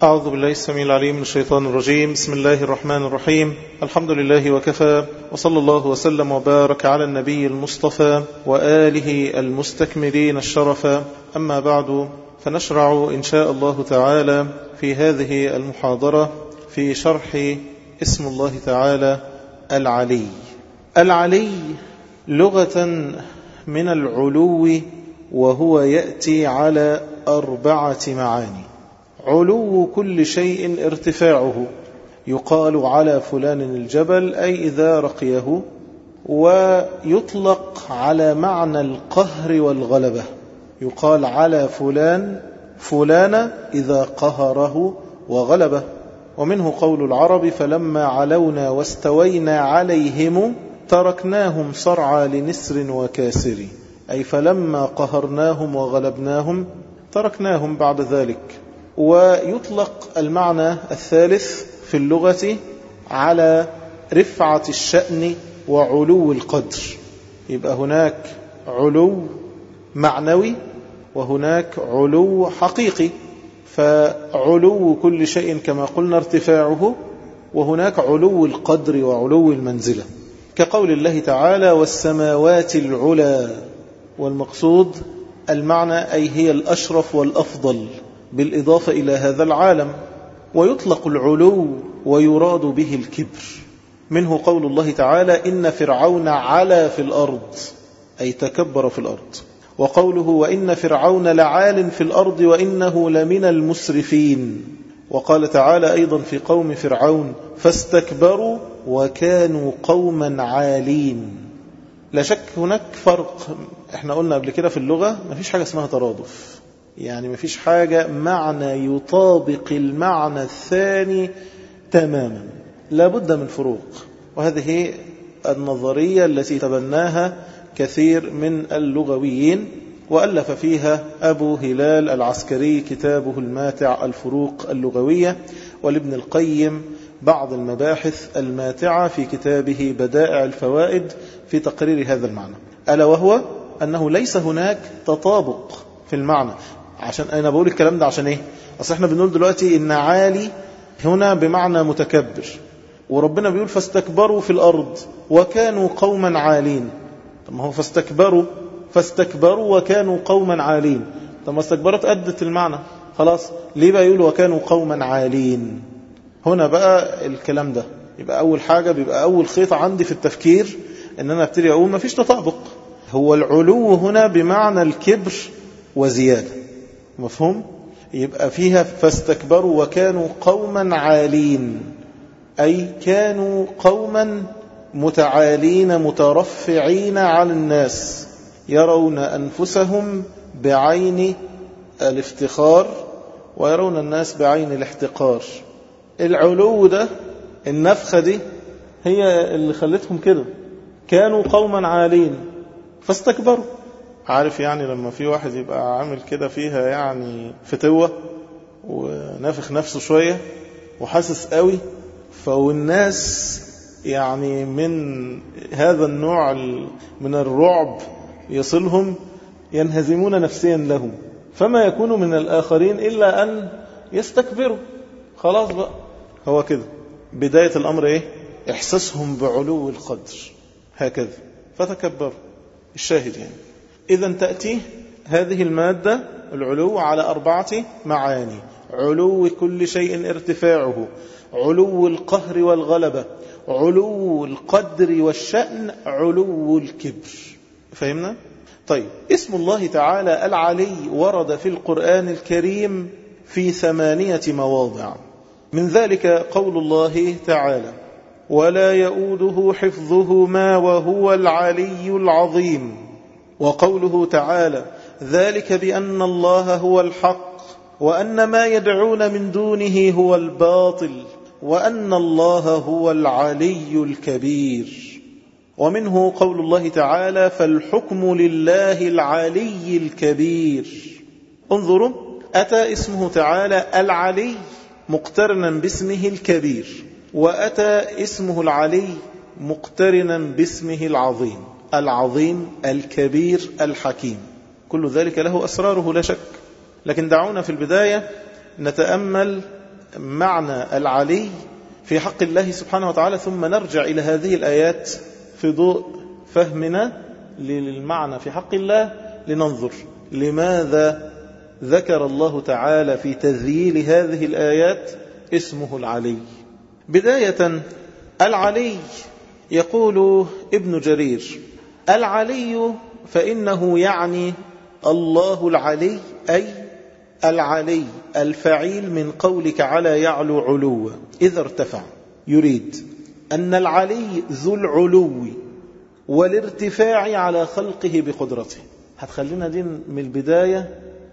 أعوذ بالله السميع العليم من الشيطان الرجيم. بسم الله الرحمن الرحيم. الحمد لله وكفى، وصلى الله وسلم وبارك على النبي المصطفى وآله المستكملين الشرفا. أما بعد، فنشرع إن شاء الله تعالى في هذه المحاضرة في شرح اسم الله تعالى العلي. العلي لغة من العلو، وهو يأتي على 4 معاني. علو كل شيء ارتفاعه، يقال على فلان الجبل أي إذا رقيه، ويطلق على معنى القهر والغلبة، يقال على فلان إذا قهره وغلبه. ومنه قول العرب: فلما علونا واستوينا عليهم تركناهم صرعى لنسر وكاسر، أي فلما قهرناهم وغلبناهم تركناهم بعد ذلك. ويطلق المعنى الثالث في اللغة على رفعة الشأن وعلو القدر. يبقى هناك علو معنوي وهناك علو حقيقي، فعلو كل شيء كما قلنا ارتفاعه، وهناك علو القدر وعلو المنزلة، كقول الله تعالى: والسماوات العلى. والمقصود المعنى أي هي الأشرف والأفضل بالإضافة إلى هذا العالم. ويطلق العلو ويراد به الكبر، منه قول الله تعالى: إن فرعون علا في الأرض، أي تكبر في الأرض. وقوله: وإن فرعون لعال في الأرض وإنه لمن المسرفين. وقال تعالى أيضا في قوم فرعون: فاستكبروا وكانوا قوما عالين. لا شك هناك فرق، احنا قلنا قبل كده في اللغة مفيش حاجة اسمها ترادف، يعني مفيش حاجة معنى يطابق المعنى الثاني تماما، لابد من فروق. وهذه النظرية التي تبناها كثير من اللغويين، وألف فيها أبو هلال العسكري كتابه الماتع الفروق اللغوية، ولابن القيم بعض المباحث الماتعة في كتابه بدائع الفوائد في تقرير هذا المعنى، ألا وهو أنه ليس هناك تطابق في المعنى. عشان أنا بقول الكلام ده عشان إيه؟ أصل إحنا بنقول دلوقتي إن عالي هنا بمعنى متكبر، وربنا بيقول: فاستكبروا في الأرض وكانوا قوما عالين. طب ما هو فاستكبروا وكانوا قوما عالين، طب ما استكبرت أدت المعنى خلاص، ليه بقى يقول وكانوا قوما عالين؟ هنا بقى الكلام ده يبقى أول حاجة، بيبقى أول خيط عندي في التفكير إن أنا ابتدي أقول ما فيش تطابق. هو العلو هنا بمعنى الكبر وزيادة، مفهوم؟ يبقى فيها فاستكبروا وكانوا قوما عالين، أي كانوا قوما متعالين مترفعين على الناس، يرون أنفسهم بعين الافتخار ويرون الناس بعين الاحتقار. العلو ده، النفخة دي هي اللي خلتهم كده، كانوا قوما عالين فاستكبروا. عارف يعني لما في واحد يبقى عامل كده فيها يعني فتوة ونافخ نفسه شوية وحاسس قوي، فالناس يعني من هذا النوع من الرعب يصلهم، ينهزمون نفسيا لهم، فما يكون من الآخرين إلا أن يستكبروا. خلاص بقى، هو كده بداية الأمر إيه؟ إحساسهم بعلو القدر، هكذا فتكبروا. الشاهد يعني إذن تأتي هذه المادة العلو على 4 معاني: علو كل شيء ارتفاعه، علو القهر والغلبة، علو القدر والشأن، علو الكبر. فهمنا؟ طيب، اسم الله تعالى العلي ورد في القرآن الكريم في 8 مواضع، من ذلك قول الله تعالى: ولا يؤوده حفظهما وهو العلي العظيم. وقوله تعالى: ذلك بأن الله هو الحق وأن ما يدعون من دونه هو الباطل وأن الله هو العلي الكبير. ومنه قول الله تعالى: فالحكم لله العلي الكبير. انظروا، أتى اسمه تعالى العلي مقترنا باسمه الكبير، وأتى اسمه العلي مقترنا باسمه العظيم، العظيم الكبير الحكيم. كل ذلك له أسراره لا شك، لكن دعونا في البداية نتأمل معنى العلي في حق الله سبحانه وتعالى، ثم نرجع إلى هذه الآيات في ضوء فهمنا للمعنى في حق الله، لننظر لماذا ذكر الله تعالى في تذييل هذه الآيات اسمه العلي. بداية العلي يقول ابن جرير: العلي فإنه يعني الله العلي، أي العلي الفعيل من قولك على يعلو علوا إذا ارتفع، يريد أن العلي ذو العلو والارتفاع على خلقه بقدرته. هتخلينا دي من البداية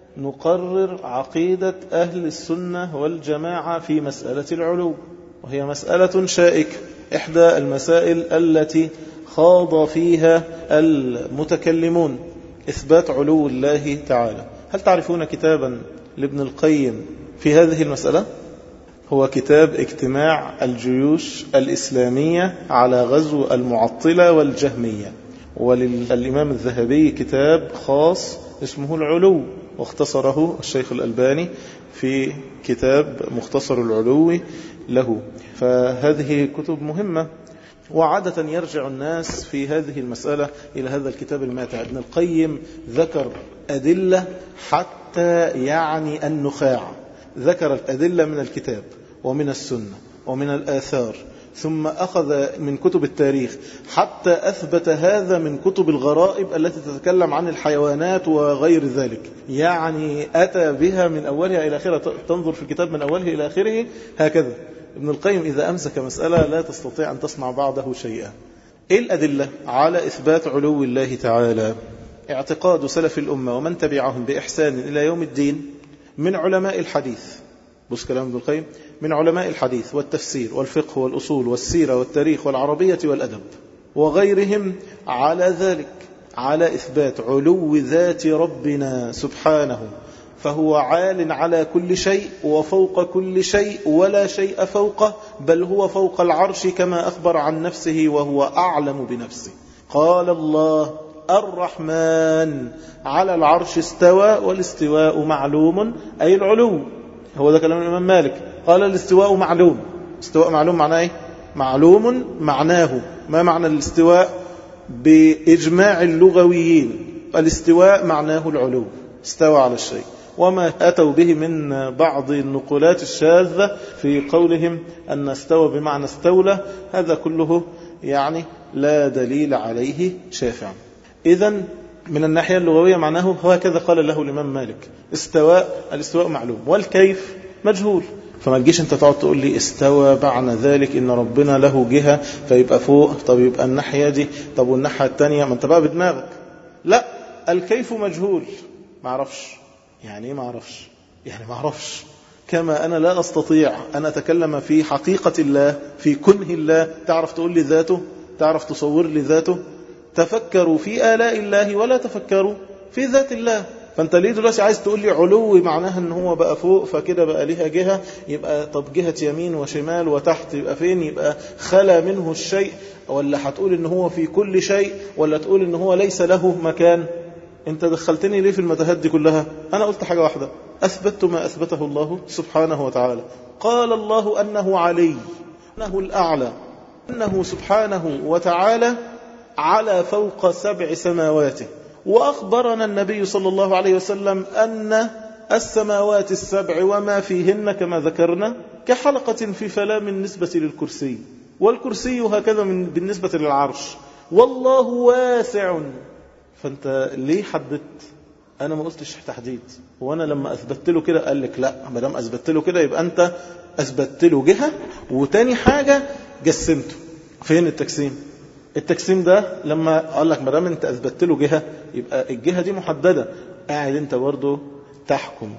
نقرر عقيدة أهل السنة والجماعة في مسألة العلو، وهي مسألة شائكة، إحدى المسائل التي خاض فيها المتكلمون، إثبات علو الله تعالى. هل تعرفون كتابا لابن القيم في هذه المسألة؟ هو كتاب اجتماع الجيوش الإسلامية على غزو المعطلة والجهمية، وللإمام الذهبي كتاب خاص اسمه العلو، واختصره الشيخ الألباني في كتاب مختصر العلو له. فهذه كتب مهمة، وعادة يرجع الناس في هذه المسألة إلى هذا الكتاب الماتع. ابن القيم ذكر أدلة حتى يعني النخاع، ذكر الأدلة من الكتاب ومن السنة ومن الآثار، ثم أخذ من كتب التاريخ حتى أثبت هذا من كتب الغرائب التي تتكلم عن الحيوانات وغير ذلك، يعني أتى بها من أولها إلى آخرها. تنظر في الكتاب من أوله إلى آخره هكذا. ابن القيم إذا أمسك مسألة لا تستطيع أن تصنع بعده شيئا. إيه الأدلة على إثبات علو الله تعالى؟ اعتقاد سلف الأمة ومن تبعهم بإحسان إلى يوم الدين من علماء الحديث، بص كلام ابن القيم، من علماء الحديث والتفسير والفقه والأصول والسيرة والتاريخ والعربية والأدب وغيرهم، على ذلك، على إثبات علو ذات ربنا سبحانه، فهو عال على كل شيء وفوق كل شيء ولا شيء فوقه، بل هو فوق العرش كما أخبر عن نفسه وهو أعلم بنفسه. قال الله: الرحمن على العرش استوى، والاستواء معلوم أي العلو. هو ده كلام الإمام مالك، قال الاستواء معلوم. استواء معلوم معناه إيه؟ معلوم معناه، ما معنى الاستواء بإجماع اللغويين؟ الاستواء معناه العلو، استوى على الشيء. وما أتوا به من بعض النقولات الشاذة في قولهم أن استوى بمعنى استولى، هذا كله يعني لا دليل عليه شافعا. إذن من الناحية اللغوية معناه هكذا قال له الإمام مالك: الاستواء معلوم والكيف مجهول. فما تجيش انت تقعد تقول لي استوى معنى ذلك ان ربنا له جهة فيبقى فوق، طب يبقى الناحية دي، طب والناحية التانية، ما انت بقى بدماغك. لا، الكيف مجهول، ما اعرفش. يعني ايه ما اعرفش؟ يعني ما اعرفش، كما انا لا استطيع ان اتكلم في حقيقة الله، في كنه الله. تعرف تقول لي ذاته؟ تعرف تصور لي ذاته؟ تفكروا في آلاء الله ولا تفكروا في ذات الله. فانت ليه دلوقتي عايز تقول لي علو معناها ان هو بقى فوق فكده بقى ليها جهة؟ يبقى طب جهة يمين وشمال وتحت يبقى فين؟ يبقى خلا منه الشيء؟ ولا هتقول ان هو في كل شيء؟ ولا تقول ان هو ليس له مكان؟ انت دخلتني ليه في المتاهات دي كلها؟ انا قلت حاجة واحدة، اثبت ما اثبته الله سبحانه وتعالى. قال الله انه علي، انه الاعلى، انه سبحانه وتعالى على فوق 7 سماواته. وأخبرنا النبي صلى الله عليه وسلم أن السماوات 7 وما فيهن كما ذكرنا كحلقة في فلاة بالنسبة للكرسي، والكرسي هكذا بالنسبة للعرش، والله واسع. فأنت ليه حددت؟ أنا ما قلتش تحديد، وأنا لما أثبت له كده قال لك لا، ما دام أثبت له كده يبقى أنت أثبت له جهة، وتاني حاجة جسمته. فين التجسيم؟ التجسيم ده لما قال لك ما دام انت اثبتت له جهه يبقى الجهه دي محدده. قاعد انت برضه تحكم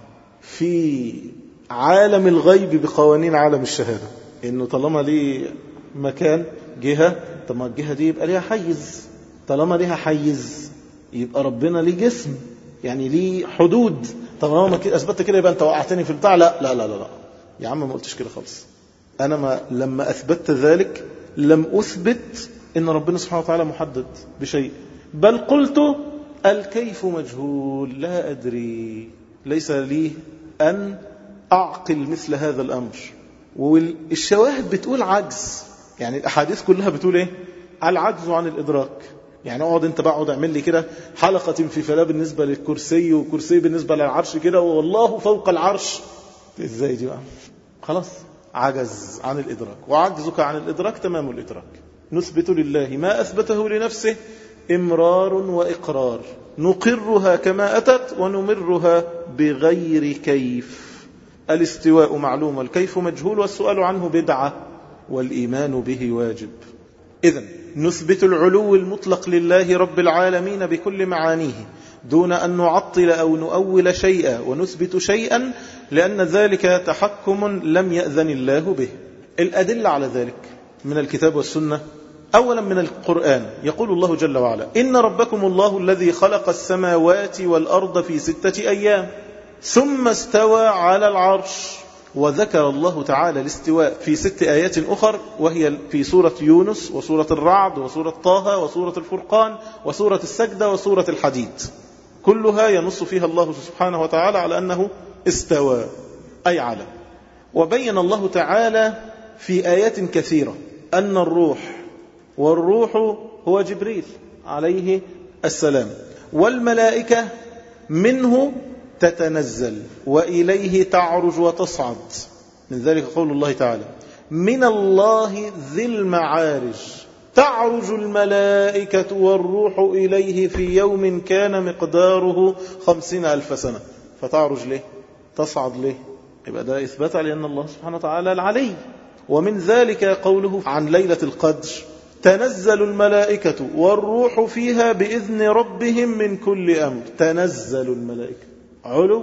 في عالم الغيب بقوانين عالم الشهاده، انه طالما ليه مكان جهه، طب ما الجهه دي يبقى ليها حيز، طالما ليها حيز يبقى ربنا ليه جسم، يعني ليه حدود. طالما اثبتت كده يبقى انت وقعتني في البتاع. لا لا لا لا يا عم، ما قلتش كده خالص. انا لما اثبتت ذلك لم اثبت إن ربنا سبحانه وتعالى محدد بشيء، بل قلت الكيف مجهول، لا أدري، ليس لي أن أعقل مثل هذا الأمر. والشواهد بتقول عجز، يعني الأحاديث كلها بتقول إيه؟ العجز عن الإدراك. يعني اقعد انت بقعد اعمل لي كده حلقة في فلا بالنسبة للكرسي وكرسي بالنسبة للعرش كده والله فوق العرش، ازاي دي بقى؟ خلاص عجز عن الإدراك، وعجزك عن الإدراك تمام الإدراك. نثبت لله ما أثبته لنفسه إمرار وإقرار، نقرها كما أتت ونمرها بغير كيف. الاستواء معلوم والكيف مجهول والسؤال عنه بدعة والإيمان به واجب. إذن نثبت العلو المطلق لله رب العالمين بكل معانيه دون أن نعطل أو نؤول شيئا ونثبت شيئا، لأن ذلك تحكم لم يأذن الله به. الأدلة على ذلك من الكتاب والسنة. أولا من القرآن، يقول الله جل وعلا: إن ربكم الله الذي خلق السماوات والأرض في 6 أيام ثم استوى على العرش. وذكر الله تعالى الاستواء في 6 آيات أخر، وهي في سورة يونس وسورة الرعد وسورة طه وسورة الفرقان وسورة السجدة وسورة الحديد، كلها ينص فيها الله سبحانه وتعالى على أنه استوى أي على. وبين الله تعالى في آيات كثيرة أن الروح، والروح هو جبريل عليه السلام، والملائكة منه تتنزل وإليه تعرج وتصعد. من ذلك قول الله تعالى: من الله ذي المعارج تعرج الملائكة والروح إليه في يوم كان مقداره 50,000 سنة. فتعرج ليه؟ تصعد ليه؟ يبقى ده إثبات لأن الله سبحانه وتعالى العلي. ومن ذلك قوله عن ليلة القدر: تنزل الملائكة والروح فيها بإذن ربهم من كل أمر. تنزل الملائكة علو،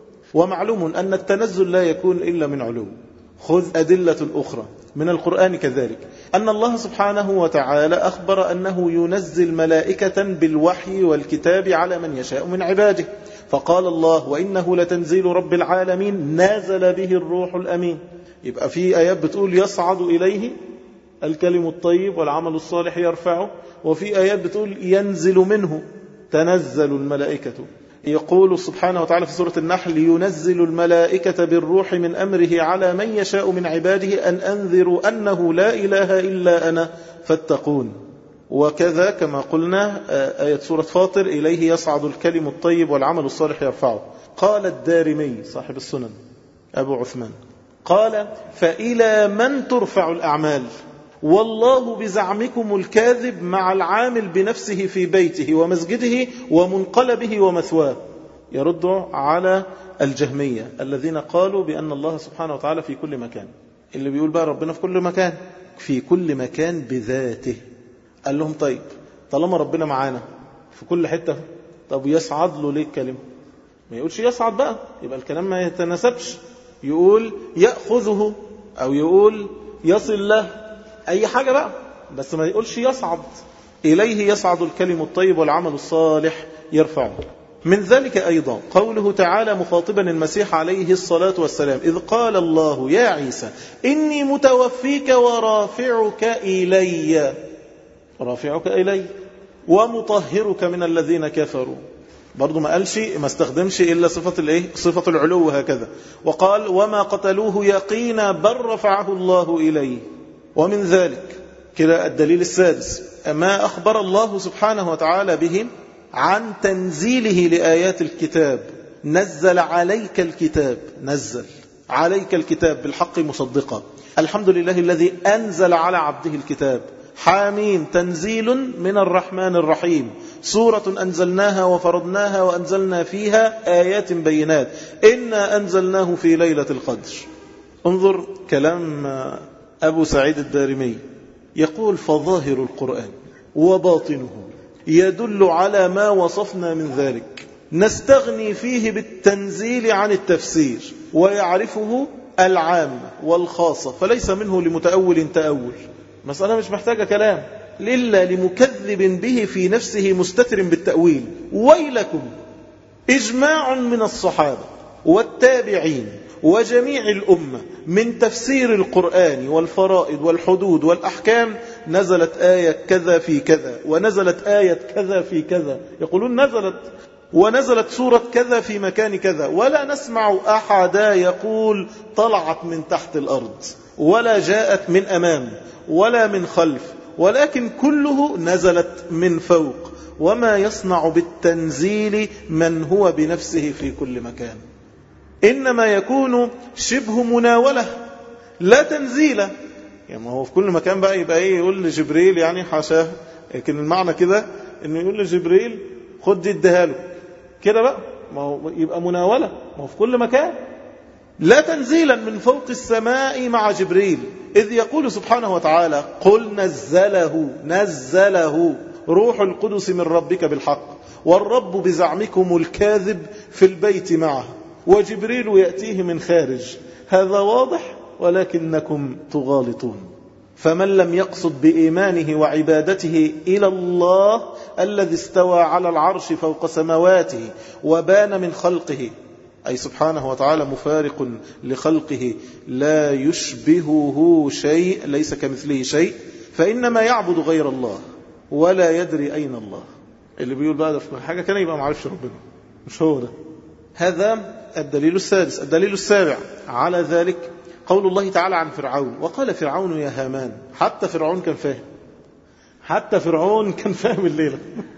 ومعلوم أن التنزل لا يكون إلا من علو. خذ أدلة أخرى من القرآن كذلك، أن الله سبحانه وتعالى أخبر أنه ينزل ملائكة بالوحي والكتاب على من يشاء من عباده، فقال الله: وإنه لتنزيل رب العالمين نازل به الروح الأمين. يبقى في آيات بتقول يصعد إليه الكلم الطيب والعمل الصالح يرفعه، وفي آيات بتقول ينزل منه. تنزل الملائكة. يقول سبحانه وتعالى في سورة النحل: ينزل الملائكة بالروح من أمره على من يشاء من عباده أن أنذروا أنه لا إله إلا أنا فاتقون. وكذا كما قلنا آية سورة فاطر: إليه يصعد الكلم الطيب والعمل الصالح يرفعه. قال الدارمي صاحب السنن أبو عثمان قال: فإلى من ترفع الأعمال؟ والله بزعمكم الكاذب مع العامل بنفسه في بيته ومسجده ومنقلبه ومثواه. يرد على الجهمية الذين قالوا بأن الله سبحانه وتعالى في كل مكان. اللي بيقول بقى ربنا في كل مكان، في كل مكان بذاته. قال لهم: طيب طالما ربنا معانا في كل حتة، طب يصعد له ليه الكلمة؟ ما يقولش يصعد بقى، يبقى الكلام ما يتناسبش. يقول يأخذه أو يقول يصل له، أي حاجة بقى، بس ما يقولش يصعد. إليه يصعد الكلم الطيب والعمل الصالح يرفعه. من ذلك أيضا قوله تعالى مخاطبا المسيح عليه الصلاة والسلام: إذ قال الله يا عيسى إني متوفيك ورافعك إلي، رافعك إلي ومطهرك من الذين كفروا. برضو ما قالش، ما استخدمش إلا صفة العلو هكذا. وقال: وما قتلوه يقينا بل رفعه الله إليه. ومن ذلك كده الدليل السادس ما أخبر الله سبحانه وتعالى به عن تنزيله لآيات الكتاب: نزل عليك الكتاب، نزل عليك الكتاب بالحق مصدقا. الحمد لله الذي أنزل على عبده الكتاب. حاميم تنزيل من الرحمن الرحيم، سورة أنزلناها وفرضناها وأنزلنا فيها آيات بينات إنا أنزلناه في ليلة القدر. انظر كلام أبو سعيد الدارمي، يقول: فظاهر القرآن وباطنه يدل على ما وصفنا من ذلك، نستغني فيه بالتنزيل عن التفسير، ويعرفه العام والخاصة، فليس منه لمتأول تأول. مسألة مش محتاجة كلام، إلا لمكذب به في نفسه مستتر بالتأويل. ويلكم إجماع من الصحابة والتابعين وجميع الأمة من تفسير القرآن والفرائض والحدود والأحكام: نزلت آية كذا في كذا، ونزلت آية كذا في كذا. يقولون نزلت ونزلت سورة كذا في مكان كذا، ولا نسمع أحدا يقول طلعت من تحت الأرض ولا جاءت من أمام ولا من خلف، ولكن كله نزلت من فوق. وما يصنع بالتنزيل من هو بنفسه في كل مكان، إنما يكون شبه مناولة لا تنزيل. يعني ما هو في كل مكان بقى يبقى إيه يقول لجبريل يعني حاشاه، لكن المعنى كده إنه يقول لجبريل خد دي اديها له كده بقى، ما هو يبقى مناولة، ما هو في كل مكان. لا تنزيلا من فوق السماء مع جبريل، إذ يقول سبحانه وتعالى قل نزله روح القدس من ربك بالحق، والرب بزعمكم الكاذب في البيت معه، وجبريل يأتيه من خارج. هذا واضح ولكنكم تغالطون. فمن لم يقصد بإيمانه وعبادته إلى الله الذي استوى على العرش فوق سماواته وبان من خلقه، أي سبحانه وتعالى مفارق لخلقه لا يشبهه شيء، ليس كمثله شيء، فإنما يعبد غير الله ولا يدري أين الله. اللي بيقول بقى ده في حاجة كان يبقى معرفش ربنا، مش هو ده. هذا الدليل السادس. الدليل السابع على ذلك قول الله تعالى عن فرعون وقال فرعون يا هامان. حتى فرعون كان فاهم الليلة.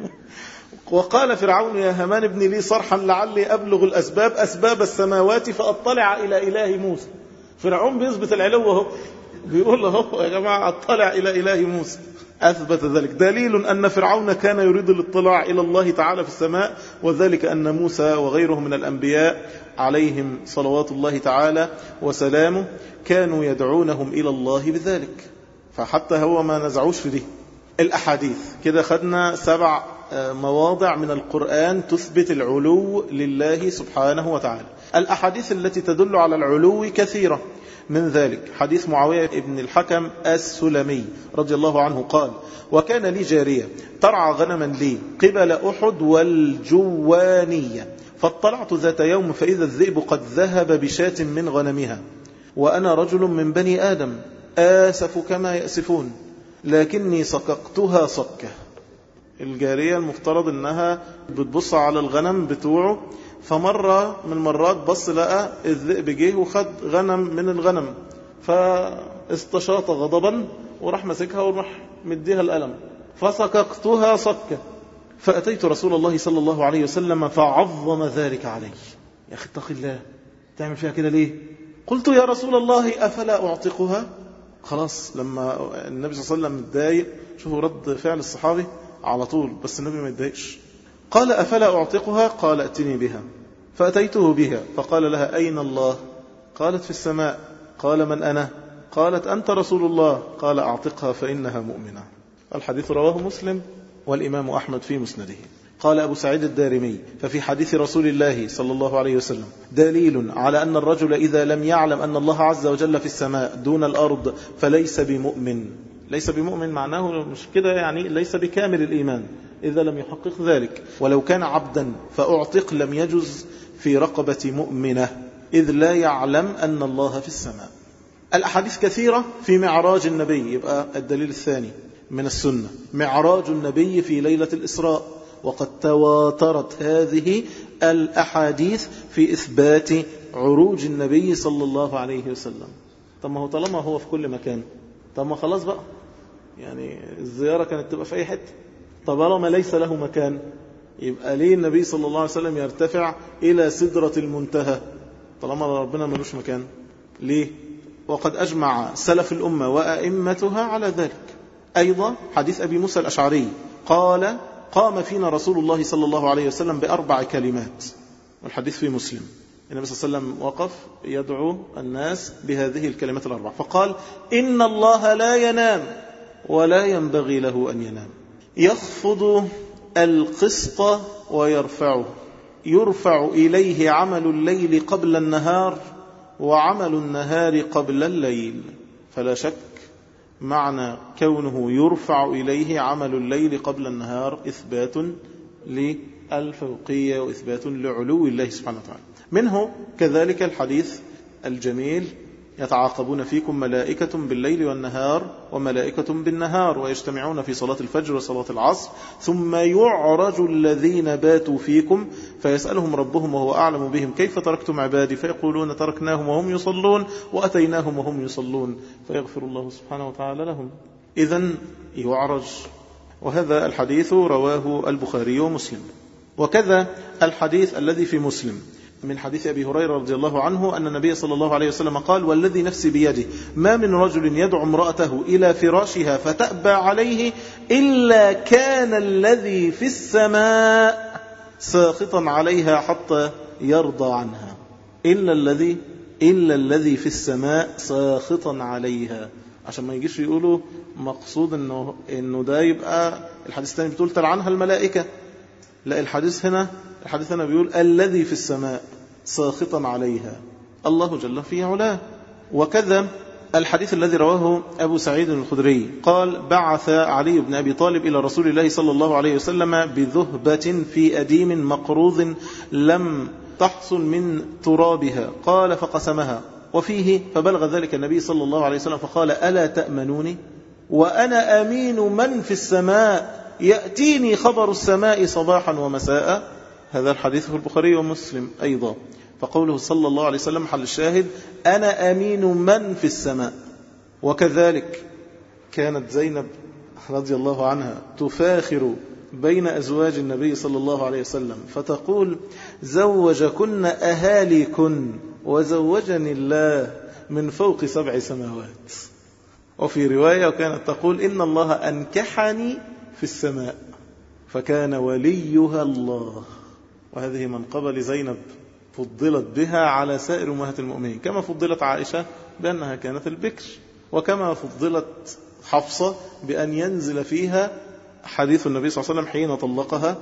وقال فرعون يا هامان ابن لي صرحا لعلي أبلغ الأسباب أسباب السماوات فأطلع إلى إله موسى. فرعون بيثبت العلو اهو، بيقول له يا جماعة أطلع إلى إله موسى، أثبت ذلك. دليل أن فرعون كان يريد الاطلاع إلى الله تعالى في السماء، وذلك أن موسى وغيره من الأنبياء عليهم صلوات الله تعالى وسلامه كانوا يدعونهم إلى الله بذلك، فحتى هو ما نزعوش في دي. الأحاديث كده خدنا 7 مواضع من القرآن تثبت العلو لله سبحانه وتعالى. الأحاديث التي تدل على العلو كثيرة، من ذلك حديث معاوية بن الحكم السلمي رضي الله عنه قال وكان لي جارية ترعى غنما لي قبل أحد والجوانية، فاطلعت ذات يوم فإذا الذئب قد ذهب بشاة من غنمها، وأنا رجل من بني آدم آسف كما يأسفون، لكني سققتها صكة. الجارية المفترض أنها بتبص على الغنم بتوعه، فمرة من المرات بص لقى الذئب جه وخد غنم من الغنم، فاستشاط غضبا وراح مسكها وراح مديها الألم، فسققتها صكة. فأتيت رسول الله صلى الله عليه وسلم فعظم ذلك علي. يا أخي اتق الله، تعمل فيها كده ليه؟ قلت يا رسول الله أفلا أعتقها؟ خلاص لما النبي صلى الله عليه وسلم متضايق، شوفوا رد فعل الصحابي على طول، بس النبي ما يتضايقش. قال أفلا أعتقها؟ قال ائتني بها. فأتيته بها فقال لها أين الله؟ قالت في السماء. قال من أنا؟ قالت أنت رسول الله. قال أعتقها فإنها مؤمنة. الحديث رواه مسلم والإمام أحمد في مسنده. قال أبو سعيد الدارمي ففي حديث رسول الله صلى الله عليه وسلم دليل على أن الرجل إذا لم يعلم أن الله عز وجل في السماء دون الأرض فليس بمؤمن. ليس بمؤمن معناه مش كده يعني ليس بكامل الإيمان إذا لم يحقق ذلك، ولو كان عبدا فأعتق لم يجز في رقبة مؤمنة إذ لا يعلم أن الله في السماء. الأحاديث كثيرة في معراج النبي، يبقى الدليل الثاني من السنة معراج النبي في ليلة الإسراء، وقد تواترت هذه الأحاديث في إثبات عروج النبي صلى الله عليه وسلم. طب ما هو طالما هو في كل مكان، طب ما خلاص بقى، يعني الزيارة كانت تبقى في أي حتة. طالما ليس له مكان، يبقى ليه النبي صلى الله عليه وسلم يرتفع إلى سدرة المنتهى طالما ربنا ملوش مكان؟ ليه؟ وقد أجمع سلف الأمة وأئمتها على ذلك. أيضا حديث أبي موسى الأشعري قال قام فينا رسول الله صلى الله عليه وسلم ب4 كلمات، والحديث في مسلم. النبي صلى الله عليه وسلم وقف يدعو الناس بهذه الكلمات 4، فقال إن الله لا ينام ولا ينبغي له أن ينام، يخفض القسط ويرفعه، يرفع إليه عمل الليل قبل النهار وعمل النهار قبل الليل. فلا شك معنى كونه يرفع إليه عمل الليل قبل النهار إثبات للفوقية وإثبات لعلو الله سبحانه وتعالى. منه كذلك الحديث الجميل يتعاقبون فيكم ملائكة بالليل والنهار وملائكة بالنهار ويجتمعون في صلاة الفجر وصلاة العصر ثم يعرج الذين باتوا فيكم فيسألهم ربهم وهو أعلم بهم كيف تركتم عبادي فيقولون تركناهم وهم يصلون وأتيناهم وهم يصلون فيغفر الله سبحانه وتعالى لهم. إذن يعرج. وهذا الحديث رواه البخاري ومسلم. وكذا الحديث الذي في مسلم من حديث أبي هريرة رضي الله عنه أن النبي صلى الله عليه وسلم قال والذي نفسي بيده ما من رجل يدعو امرأته إلى فراشها فتأبى عليه إلا كان الذي في السماء ساخطا عليها حتى يرضى عنها. إلا الذي في السماء ساخطا عليها، عشان ما يجيش يقولوا مقصود إنه ده يبقى الحديث الثاني بتقول تلعنها الملائكة. لا، الحديث هنا بيقول الذي في السماء ساخطا عليها، الله جل في علاه. وكذا الحديث الذي رواه أبو سعيد الخدري قال بعث علي بن أبي طالب إلى رسول الله صلى الله عليه وسلم بذهبة في أديم مقروض لم تحصل من ترابها، قال فقسمها وفيه فبلغ ذلك النبي صلى الله عليه وسلم فقال ألا تأمنوني وأنا أمين من في السماء يأتيني خبر السماء صباحا ومساء. هذا الحديث في البخاري ومسلم أيضا. فقوله صلى الله عليه وسلم حل الشاهد أنا أمين من في السماء. وكذلك كانت زينب رضي الله عنها تفاخر بين أزواج النبي صلى الله عليه وسلم فتقول زوجكن أهاليكن وزوجني الله من فوق 7 سماوات. وفي رواية كانت تقول إن الله أنكحني في السماء فكان وليها الله. وهذه منقبة لزينب فضلت بها على سائر أمهات المؤمنين، كما فضلت عائشة بأنها كانت البكر، وكما فضلت حفصة بأن ينزل فيها حديث النبي صلى الله عليه وسلم حين طلقها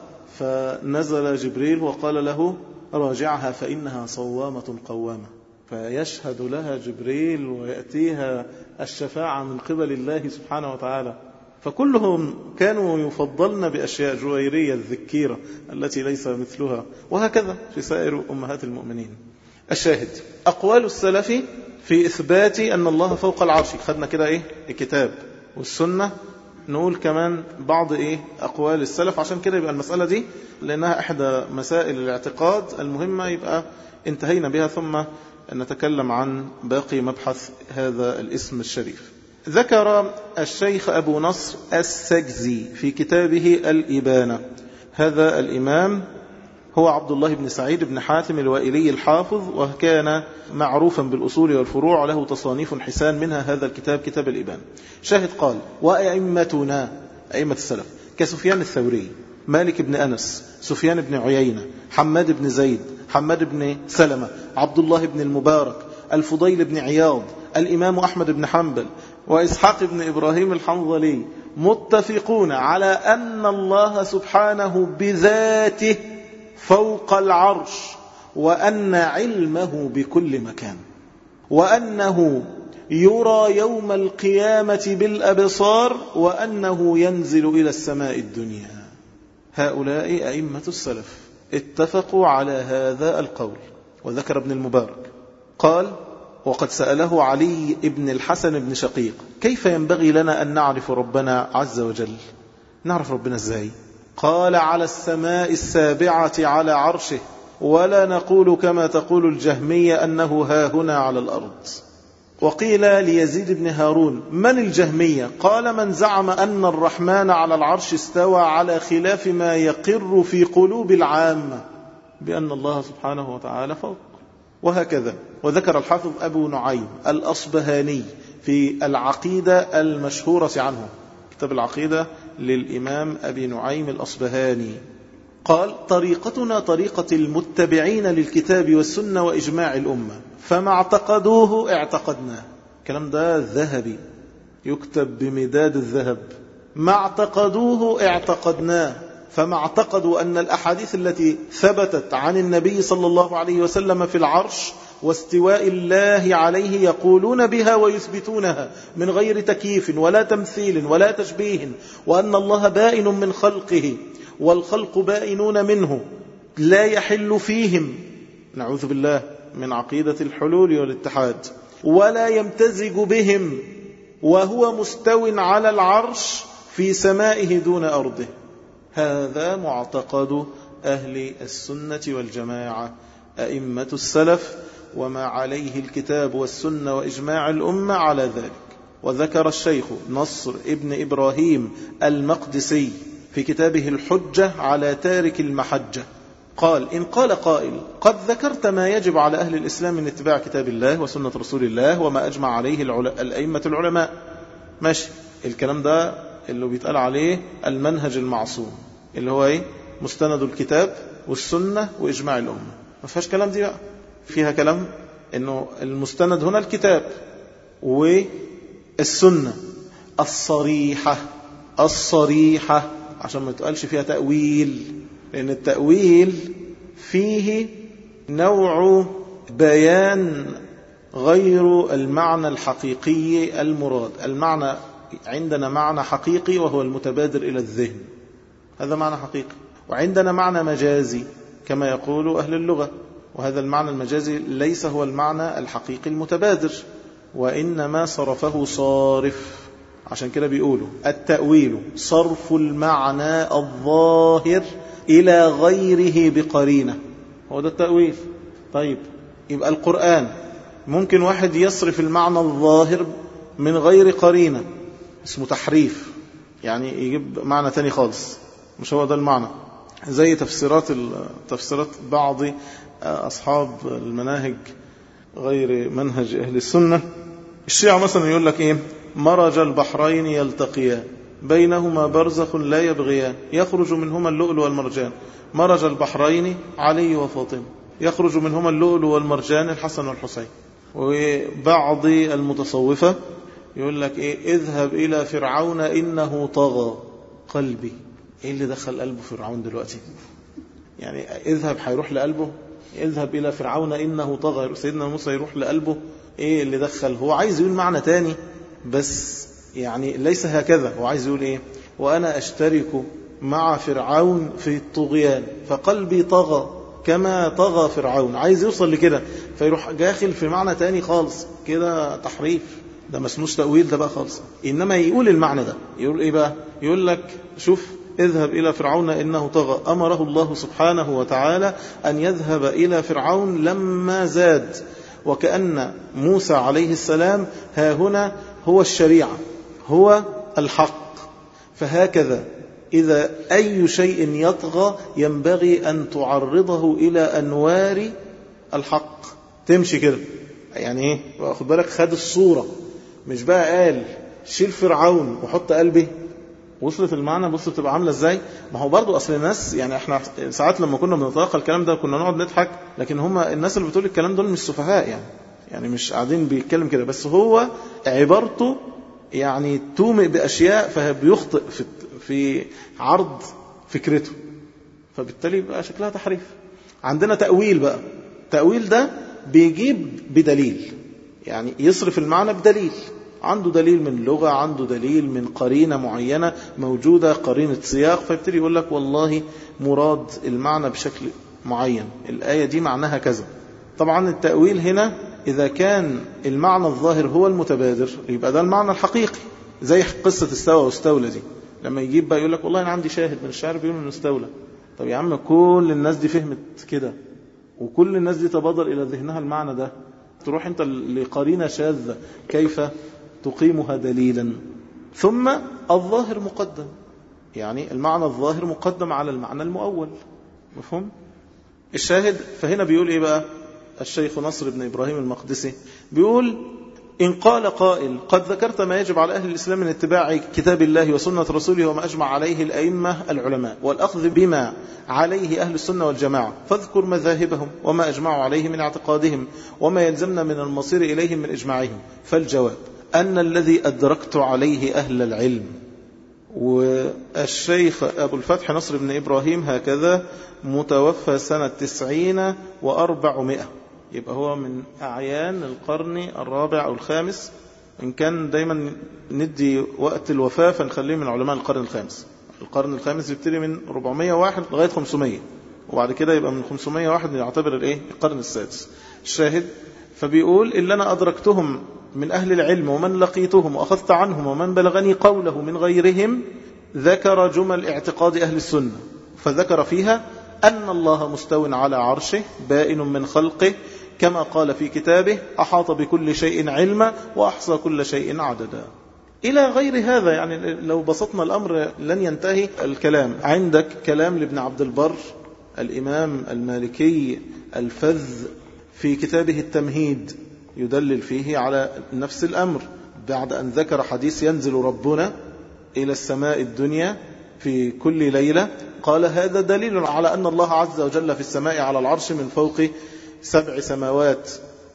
فنزل جبريل وقال له راجعها فإنها صوامة قوامة، فيشهد لها جبريل ويأتيها الشفاعة من قبل الله سبحانه وتعالى. فكلهم كانوا يفضلن بأشياء جويرية الذكيرة التي ليس مثلها، وهكذا في سائر أمهات المؤمنين. الشاهد أقوال السلف في إثبات أن الله فوق العرش. خدنا كده الكتاب والسنة، نقول كمان بعض أقوال السلف، عشان كده يبقى المسألة دي لأنها إحدى مسائل الاعتقاد المهمة يبقى انتهينا بها، ثم نتكلم عن باقي مبحث هذا الاسم الشريف. ذكر الشيخ أبو نصر السجزي في كتابه الإبانة. هذا الإمام هو عبد الله بن سعيد بن حاتم الوائلي الحافظ، وكان معروفا بالأصول والفروع، له تصانيف حسان منها هذا الكتاب كتاب الإبانة. شاهد قال وأئمتنا أئمة السلف كسفيان الثوري، مالك بن أنس، سفيان بن عيينة، حماد بن زيد، حماد بن سلمة، عبد الله بن المبارك، الفضيل بن عياض، الإمام أحمد بن حنبل، وإسحاق بن إبراهيم الحنظلي متفقون على أن الله سبحانه بذاته فوق العرش، وأن علمه بكل مكان، وأنه يرى يوم القيامة بالأبصار، وأنه ينزل إلى السماء الدنيا. هؤلاء أئمة السلف اتفقوا على هذا القول. وذكر ابن المبارك قال وقد سأله علي بن الحسن بن شقيق كيف ينبغي لنا أن نعرف ربنا عز وجل؟ نعرف ربنا ازاي؟ قال على السماء السابعة على عرشه، ولا نقول كما تقول الجهمية أنه هاهنا على الأرض. وقيل ليزيد بن هارون من الجهمية؟ قال من زعم أن الرحمن على العرش استوى على خلاف ما يقر في قلوب العامة بأن الله سبحانه وتعالى فوق. وهكذا. وذكر الحافظ أبو نعيم الأصبهاني في العقيدة المشهورة عنه، كتاب العقيدة للإمام أبي نعيم الأصبهاني، قال طريقتنا طريقة المتبعين للكتاب والسنة وإجماع الأمة، فما اعتقدوه اعتقدناه. الكلام ده ذهبي يكتب بمداد الذهب. ما اعتقدوه اعتقدناه، فما اعتقدوا أن الأحاديث التي ثبتت عن النبي صلى الله عليه وسلم في العرش واستواء الله عليه يقولون بها ويثبتونها من غير تكييف ولا تمثيل ولا تشبيه، وأن الله بائن من خلقه والخلق بائنون منه لا يحل فيهم، نعوذ بالله من عقيدة الحلول والاتحاد، ولا يمتزج بهم، وهو مستو على العرش في سمائه دون أرضه. هذا معتقد أهل السنة والجماعة أئمة السلف، وما عليه الكتاب والسنة وإجماع الأمة على ذلك. وذكر الشيخ نصر ابن إبراهيم المقدسي في كتابه الحجة على تارك المحجة قال: إن قال قائل قد ذكرت ما يجب على أهل الإسلام من اتباع كتاب الله وسنة رسول الله وما أجمع عليه الأئمة العلماء، ماشي، الكلام ده اللي بيتقال عليه المنهج المعصوم، اللي هو ايه؟ مستند الكتاب والسنة وإجماع الأمة. ما فيهاش كلام دي بقى، فيها كلام إنه المستند هنا الكتاب والسنة الصريحة عشان ما يتقالش فيها تأويل، لأن التأويل فيه نوع بيان غير المعنى الحقيقي المراد. المعنى عندنا معنى حقيقي وهو المتبادر إلى الذهن، هذا معنى حقيقي، وعندنا معنى مجازي كما يقول أهل اللغة، وهذا المعنى المجازي ليس هو المعنى الحقيقي المتبادر، وإنما صرفه صارف. عشان كده بيقولوا التأويل صرف المعنى الظاهر إلى غيره بقرينة، هو ده التأويل. طيب يبقى القرآن ممكن واحد يصرف المعنى الظاهر من غير قرينة، اسمه تحريف، يعني يجيب معنى تاني خالص مش هو ده المعنى، زي تفسيرات بعض أصحاب المناهج غير منهج أهل السنة. الشيعة مثلا يقول لك إيه؟ مرج البحرين يلتقيان بينهما برزخ لا يبغيان يخرج منهما اللؤلؤ والمرجان. مرج البحرين علي وفاطمة، يخرج منهما اللؤلؤ والمرجان الحسن والحسين. وبعض المتصوفة يقول لك إيه؟ اذهب إلى فرعون إنه طغى قلبي. إيه اللي دخل قلبه فرعون دلوقتي؟ يعني اذهب هيروح لقلبه؟ اذهب إلى فرعون إنه طغى، سيدنا موسى يروح لقلبه؟ إيه اللي دخل؟ هو عايز يقول معنى تاني بس يعني ليس هكذا. هو عايز يقول إيه؟ وأنا أشترك مع فرعون في الطغيان فقلبي طغى كما طغى فرعون. عايز يوصل لكده فيروح داخل في معنى تاني خالص، كده تحريف، ده ما اسموش تأويل ده بقى خالص. إنما يقول المعنى ده، يقول إيه بقى؟ يقول لك شوف، اذهب إلى فرعون إنه طغى، أمره الله سبحانه وتعالى أن يذهب إلى فرعون لما زاد، وكأن موسى عليه السلام ها هنا هو الشريعة، هو الحق. فهكذا إذا أي شيء يطغى ينبغي أن تعرضه إلى أنوار الحق، تمشي كده. يعني إيه؟ خد بالك، خد الصورة، مش بقى قال شيل فرعون وحط قلبي. وصلت المعنى؟ بص بتبقى عاملة ازاي. ما هو برضو اصل الناس، يعني احنا ساعات لما كنا بنتلقى الكلام ده كنا نقعد نضحك، لكن هم الناس اللي بتقول الكلام دول مش سفهاء، يعني مش قاعدين بيتكلم كده، بس هو عبارته يعني تومئ بأشياء فبيخطئ في عرض فكرته، فبالتالي بقى شكلها تحريف. عندنا تأويل بقى، تأويل ده بيجيب بدليل، يعني يصرف المعنى بدليل، عنده دليل من لغة، عنده دليل من قرينة معينة موجودة، قرينة سياق، فيبتدي يقول لك والله مراد المعنى بشكل معين، الآية دي معناها كذا. طبعا التأويل هنا إذا كان المعنى الظاهر هو المتبادر يبقى ده المعنى الحقيقي، زي قصة استوى واستولى دي، لما يجيب بقى يقول لك والله أنا عندي شاهد من الشعر بيقول إنه استولى. طب يا عم كل الناس دي فهمت كده وكل الناس دي تبادر إلى ذهنها المعنى ده، تروح أنت لقرينة شاذة كيف تقيمها دليلا؟ ثم الظاهر مقدم، يعني المعنى الظاهر مقدم على المعنى المؤول، مفهوم؟ الشاهد فهنا بيقول إيه بقى الشيخ نصر بن إبراهيم المقدسي؟ بيقول إن قال قائل قد ذكرت ما يجب على أهل الإسلام من اتباع كتاب الله وسنة رسوله وما أجمع عليه الأئمة العلماء والأخذ بما عليه أهل السنة والجماعة، فاذكر مذاهبهم وما أجمعوا عليه من اعتقادهم وما يلزمنا من المصير إليهم من إجماعهم. فالجواب أن الذي أدركت عليه أهل العلم. والشيخ أبو الفتح نصر بن إبراهيم هكذا متوفى سنة 90 و400، يبقى هو من أعيان القرن الرابع أو الخامس، إن كان دايما ندي وقت الوفاة فنخليه من علماء القرن الخامس. القرن الخامس يبتدي من 401 لغاية 500، وبعد كده يبقى من 501 يعتبر القرن السادس. الشاهد فبيقول إلا أنا أدركتهم من أهل العلم ومن لقيتهم وأخذت عنهم ومن بلغني قوله من غيرهم، ذكر جمل اعتقاد أهل السنة، فذكر فيها أن الله مستو على عرشه بائن من خلقه كما قال في كتابه أحاط بكل شيء علما وأحصى كل شيء عددا، إلى غير هذا. يعني لو بسطنا الأمر لن ينتهي الكلام. عندك كلام لابن عبد البر الإمام المالكي الفذ في كتابه التمهيد يدلل فيه على نفس الأمر، بعد أن ذكر حديث ينزل ربنا إلى السماء الدنيا في كل ليلة، قال هذا دليل على أن الله عز وجل في السماء على العرش من فوق 7 سماوات،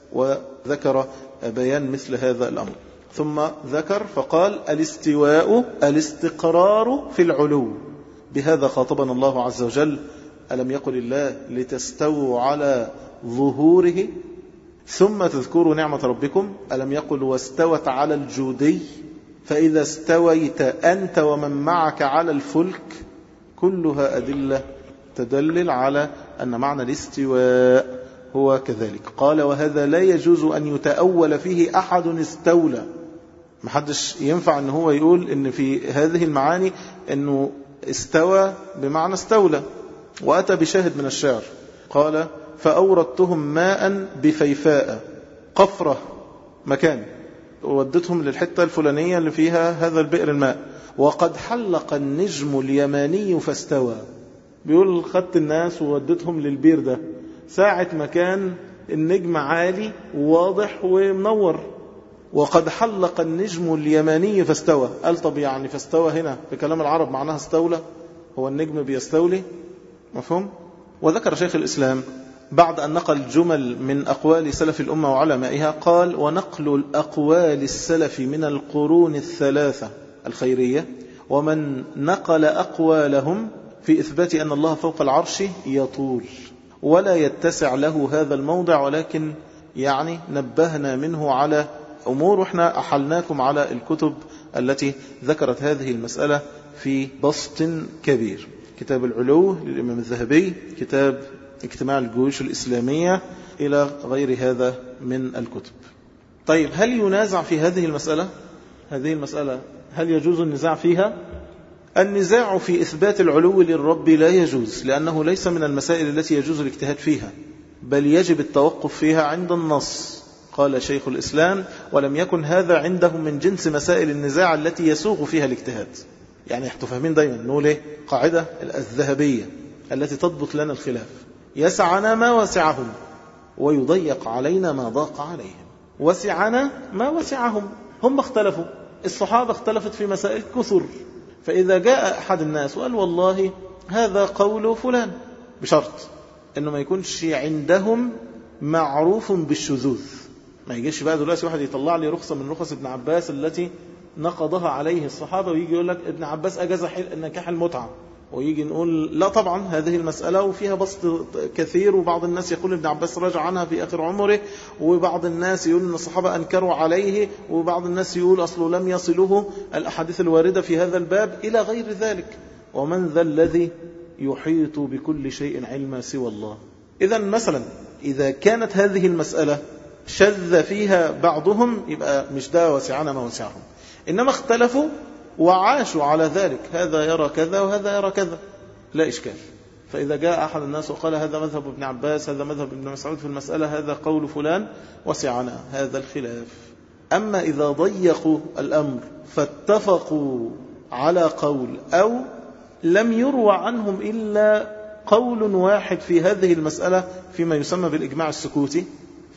وذكر بيان مثل هذا الأمر. ثم ذكر فقال الاستواء الاستقرار في العلو، بهذا خاطبنا الله عز وجل، ألم يقل الله لتستووا على ظهوره ثم تذكروا نعمة ربكم، ألم يقل واستوت على الجودي، فإذا استويت أنت ومن معك على الفلك، كلها أدلة تدلل على أن معنى الاستواء هو كذلك. قال وهذا لا يجوز أن يتأول فيه أحد استولى، محدش ينفع أن هو يقول أن في هذه المعاني أنه استوى بمعنى استولى. وأتى بشاهد من الشعر قال فأوردتهم ماء بفيفاء، قفرة مكان، وودتهم للحتة الفلانية اللي فيها هذا البئر الماء، وقد حلق النجم اليماني فاستوى. بيقول خدت الناس وودتهم للبير ده ساعة مكان النجم عالي وواضح ومنور، وقد حلق النجم اليماني فاستوى. قال طب يعني فاستوى هنا في كلام العرب معناها استولى، هو النجم بيستولي؟ مفهوم؟ وذكر شيخ الإسلام بعد أن نقل جمل من أقوال سلف الأمة وعلمائها، قال ونقل الأقوال السلف من القرون الثلاثة الخيرية ومن نقل أقوالهم في إثبات أن الله فوق العرش يطول ولا يتسع له هذا الموضع، ولكن يعني نبهنا منه على أمور، وإحنا أحلناكم على الكتب التي ذكرت هذه المسألة في بسط كبير. كتاب العلو للإمام الذهبي، كتاب اجتماع الجيوش الإسلامية، إلى غير هذا من الكتب. طيب هل ينازع في هذه المسألة؟ هذه المسألة هل يجوز النزاع فيها؟ النزاع في إثبات العلو للرب لا يجوز، لأنه ليس من المسائل التي يجوز الاجتهاد فيها، بل يجب التوقف فيها عند النص. قال شيخ الإسلام ولم يكن هذا عندهم من جنس مسائل النزاع التي يسوغ فيها الاجتهاد. يعني احنا فاهمين دايما نقول ايه؟ قاعدة الذهبية التي تضبط لنا الخلاف: يسعنا ما وسعهم ويضيق علينا ما ضاق عليهم. وسعنا ما وسعهم، هم اختلفوا، الصحابة اختلفت في مسائل كثر، فإذا جاء أحد الناس وقال والله هذا قول فلان، بشرط أنه ما يكونش عندهم معروف بالشذوذ، ما يجيش بقى دلوقتي واحد يطلع لي رخصة من رخص ابن عباس التي نقضها عليه الصحابة ويجي يقول لك ابن عباس أجاز نكاح المتعة، ويجي نقول لا طبعا هذه المسألة وفيها بسط كثير، وبعض الناس يقول ابن عباس رجع عنها في آخر عمره، وبعض الناس يقول أن الصحابة أنكروا عليه، وبعض الناس يقول أصله لم يصله الأحاديث الواردة في هذا الباب، إلى غير ذلك. ومن ذا الذي يحيط بكل شيء علما سوى الله؟ إذا مثلا إذا كانت هذه المسألة شذ فيها بعضهم، يبقى مش ده وسعنا ما وسعهم، إنما اختلفوا وعاشوا على ذلك، هذا يرى كذا وهذا يرى كذا، لا إشكال. فإذا جاء أحد الناس وقال هذا مذهب ابن عباس، هذا مذهب ابن مسعود في المسألة، هذا قول فلان، وسعنا هذا الخلاف. أما إذا ضيقوا الأمر فاتفقوا على قول أو لم يروى عنهم إلا قول واحد في هذه المسألة فيما يسمى بالإجماع السكوتي،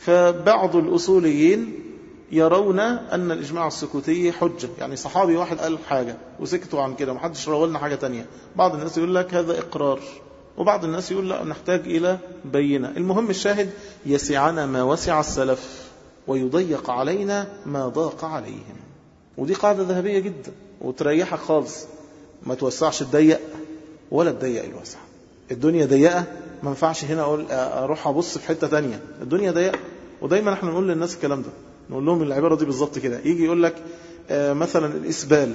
فبعض الأصوليين يرون أن الإجماع السكوتي حجة، يعني صحابي واحد قال حاجة وسكتوا عن كده محدش روى لنا حاجة تانية. بعض الناس يقول لك هذا إقرار، وبعض الناس يقول لا نحتاج إلى بينة. المهم الشاهد يسعنا ما وسع السلف ويضيق علينا ما ضاق عليهم، ودي قاعدة ذهبية جدا وتريحك خالص، ما توسعش الضيق ولا تضيق الوسع. الدنيا ضيقة ما ينفعش هنا أقول أروح أبص في حتة تانية، الدنيا ضيقة. ودايما احنا نقول للناس الكلام ده، نقول لهم العبارة دي بالضبط كده. يجي يقول لك مثلا الإسبال،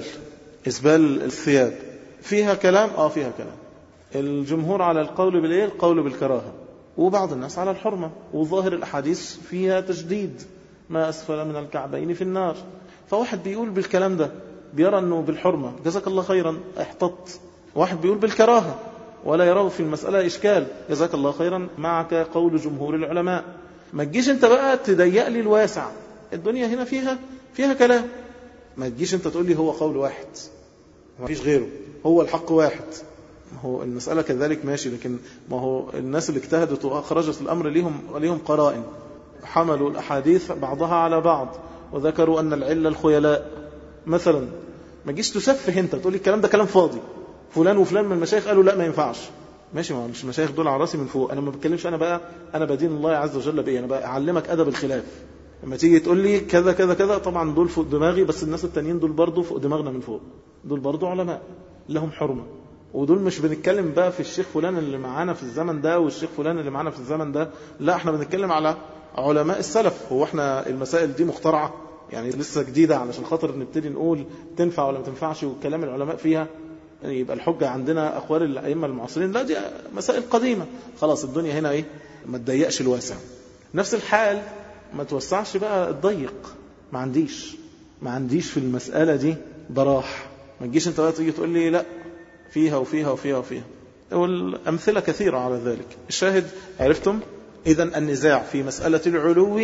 إسبال الثياب فيها كلام، فيها كلام. الجمهور على القول بالإيه؟ القول بالكراهة. وبعض الناس على الحرمة، وظاهر الأحاديث فيها تشديد، ما أسفل من الكعبين في النار. فواحد بيقول بالكلام ده بيرى أنه بالحرمة، جزاك الله خيرا، احتط. واحد بيقول بالكراهة ولا يراه في المسألة إشكال، جزاك الله خيرا، معك قول جمهور العلماء. ما تجيش انت بقى تضيق لي الواسع، الدنيا هنا فيها كلام. ما تجيش انت تقول لي هو قول واحد ما فيش غيره، هو الحق واحد. هو المسألة كذلك ماشي، لكن ما هو الناس اللي اجتهدت وأخرجت الأمر ليهم قرائن، حملوا الأحاديث بعضها على بعض وذكروا أن العلة الخيلاء مثلا. ما تجيش تسفه انت تقول لي الكلام ده كلام فاضي، فلان وفلان من المشايخ قالوا لا ما ينفعش. ماشي، ما مش المشايخ دول على راسي من فوق، انا ما بتكلمش، انا بدين الله عز وجل بايه، انا بعلمك ادب الخلاف. لما تيجي تقول لي كذا كذا كذا، طبعا دول فوق دماغي، بس الناس التانيين دول برضو فوق دماغنا من فوق، دول برضو علماء لهم حرمة. ودول مش بنتكلم بقى في الشيخ فلان اللي معانا في الزمن ده والشيخ فلان اللي معانا في الزمن ده، لا، احنا بنتكلم على علماء السلف. هو احنا المسائل دي مخترعة يعني لسه جديدة علشان خاطر نبتدي نقول تنفع ولا ما تنفعش وكلام العلماء فيها يبقى الحجة عندنا أقوال الأئمة المعاصرين؟ لا، دي مسائل قديمة خلاص. الدنيا هنا ايه، ما تضيقش الواسع. نفس الحال ما توسعش بقى الضيق. ما عنديش في المسألة دي براح. ما تجيش انت بقى تيجي تقول لي لا، فيها وفيها وفيها وفيها، والأمثلة كثيرة على ذلك. الشاهد عرفتم؟ إذن النزاع في مسألة العلو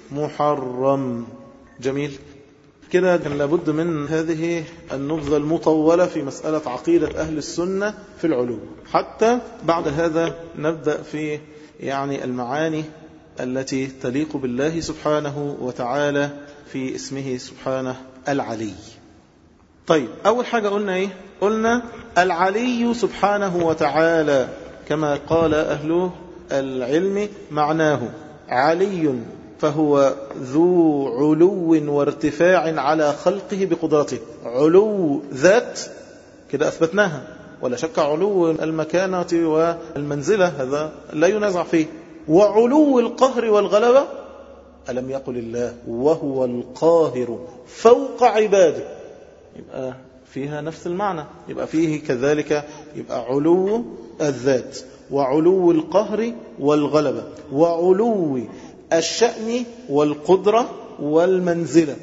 محرم. جميل كده. كان لابد من هذه النبذة المطولة في مسألة عقيدة أهل السنة في العلو، حتى بعد هذا نبدأ في يعني المعاني التي تليق بالله سبحانه وتعالى في اسمه سبحانه العلي. طيب، أول حاجة قلنا إيه؟ قلنا العلي سبحانه وتعالى كما قال أهل العلم معناه علي فهو ذو علو وارتفاع على خلقه بقدرته. علو ذات كده أثبتناها، ولا شك علو المكانة والمنزلة هذا لا ينازع فيه. وعلو القهر والغلبة، ألم يقل الله وهو القاهر فوق عباده، يبقى فيها نفس المعنى، يبقى فيه كذلك يبقى علو الذات وعلو القهر والغلبة وعلو الشأن والقدرة والمنزلة،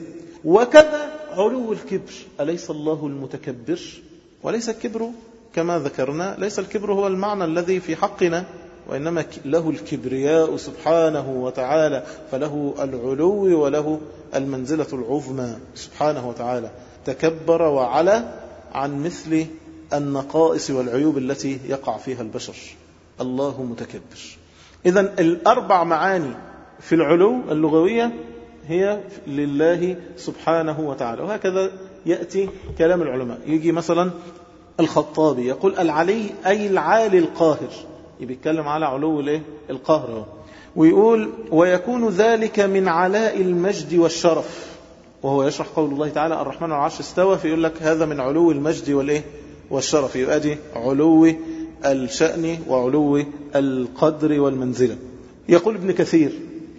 وكذا علو الكبر. أليس الله المتكبر؟ وليس الكبر كما ذكرنا، ليس الكبر هو المعنى الذي في حقنا، وإنما له الكبرياء سبحانه وتعالى، فله العلو وله المنزلة العظمى سبحانه وتعالى. تكبر وعلى عن مثل النقائص والعيوب التي يقع فيها البشر. الله متكبر. إذن الأربع معاني في العلو اللغوية هي لله سبحانه وتعالى، وهكذا يأتي كلام العلماء. يجي مثلا الخطابي يقول العلي أي العالي القاهر، يتكلم على علو القهر، ويقول ويكون ذلك من علاء المجد والشرف، وهو يشرح قول الله تعالى الرحمن على العرش استوى، فيقول لك هذا من علو المجد والشرف، يبقى دي علو الشأن وعلو القدر والمنزلة. يقول ابن كثير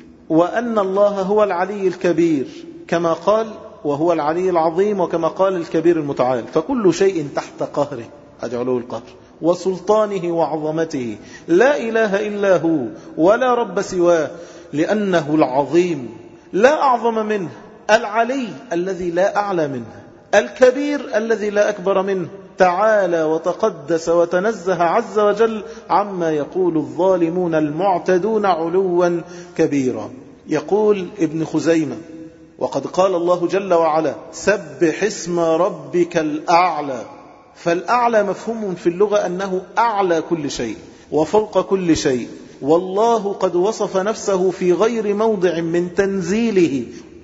وأن الله هو العلي الكبير كما قال وهو العلي العظيم، وكما قال الكبير المتعال، فكل شيء تحت قهره، هذا علو القهر، وسلطانه وعظمته، لا إله إلا هو ولا رب سواه، لأنه العظيم لا أعظم منه، العلي الذي لا أعلى منه، الكبير الذي لا أكبر منه، تعالى وتقدس وتنزه عز وجل عما يقول الظالمون المعتدون علوا كبيرا. يقول ابن خزيمة وقد قال الله جل وعلا سبح اسم ربك الأعلى، فالأعلى مفهوم في اللغة أنه أعلى كل شيء وفوق كل شيء، والله قد وصف نفسه في غير موضع من تنزيله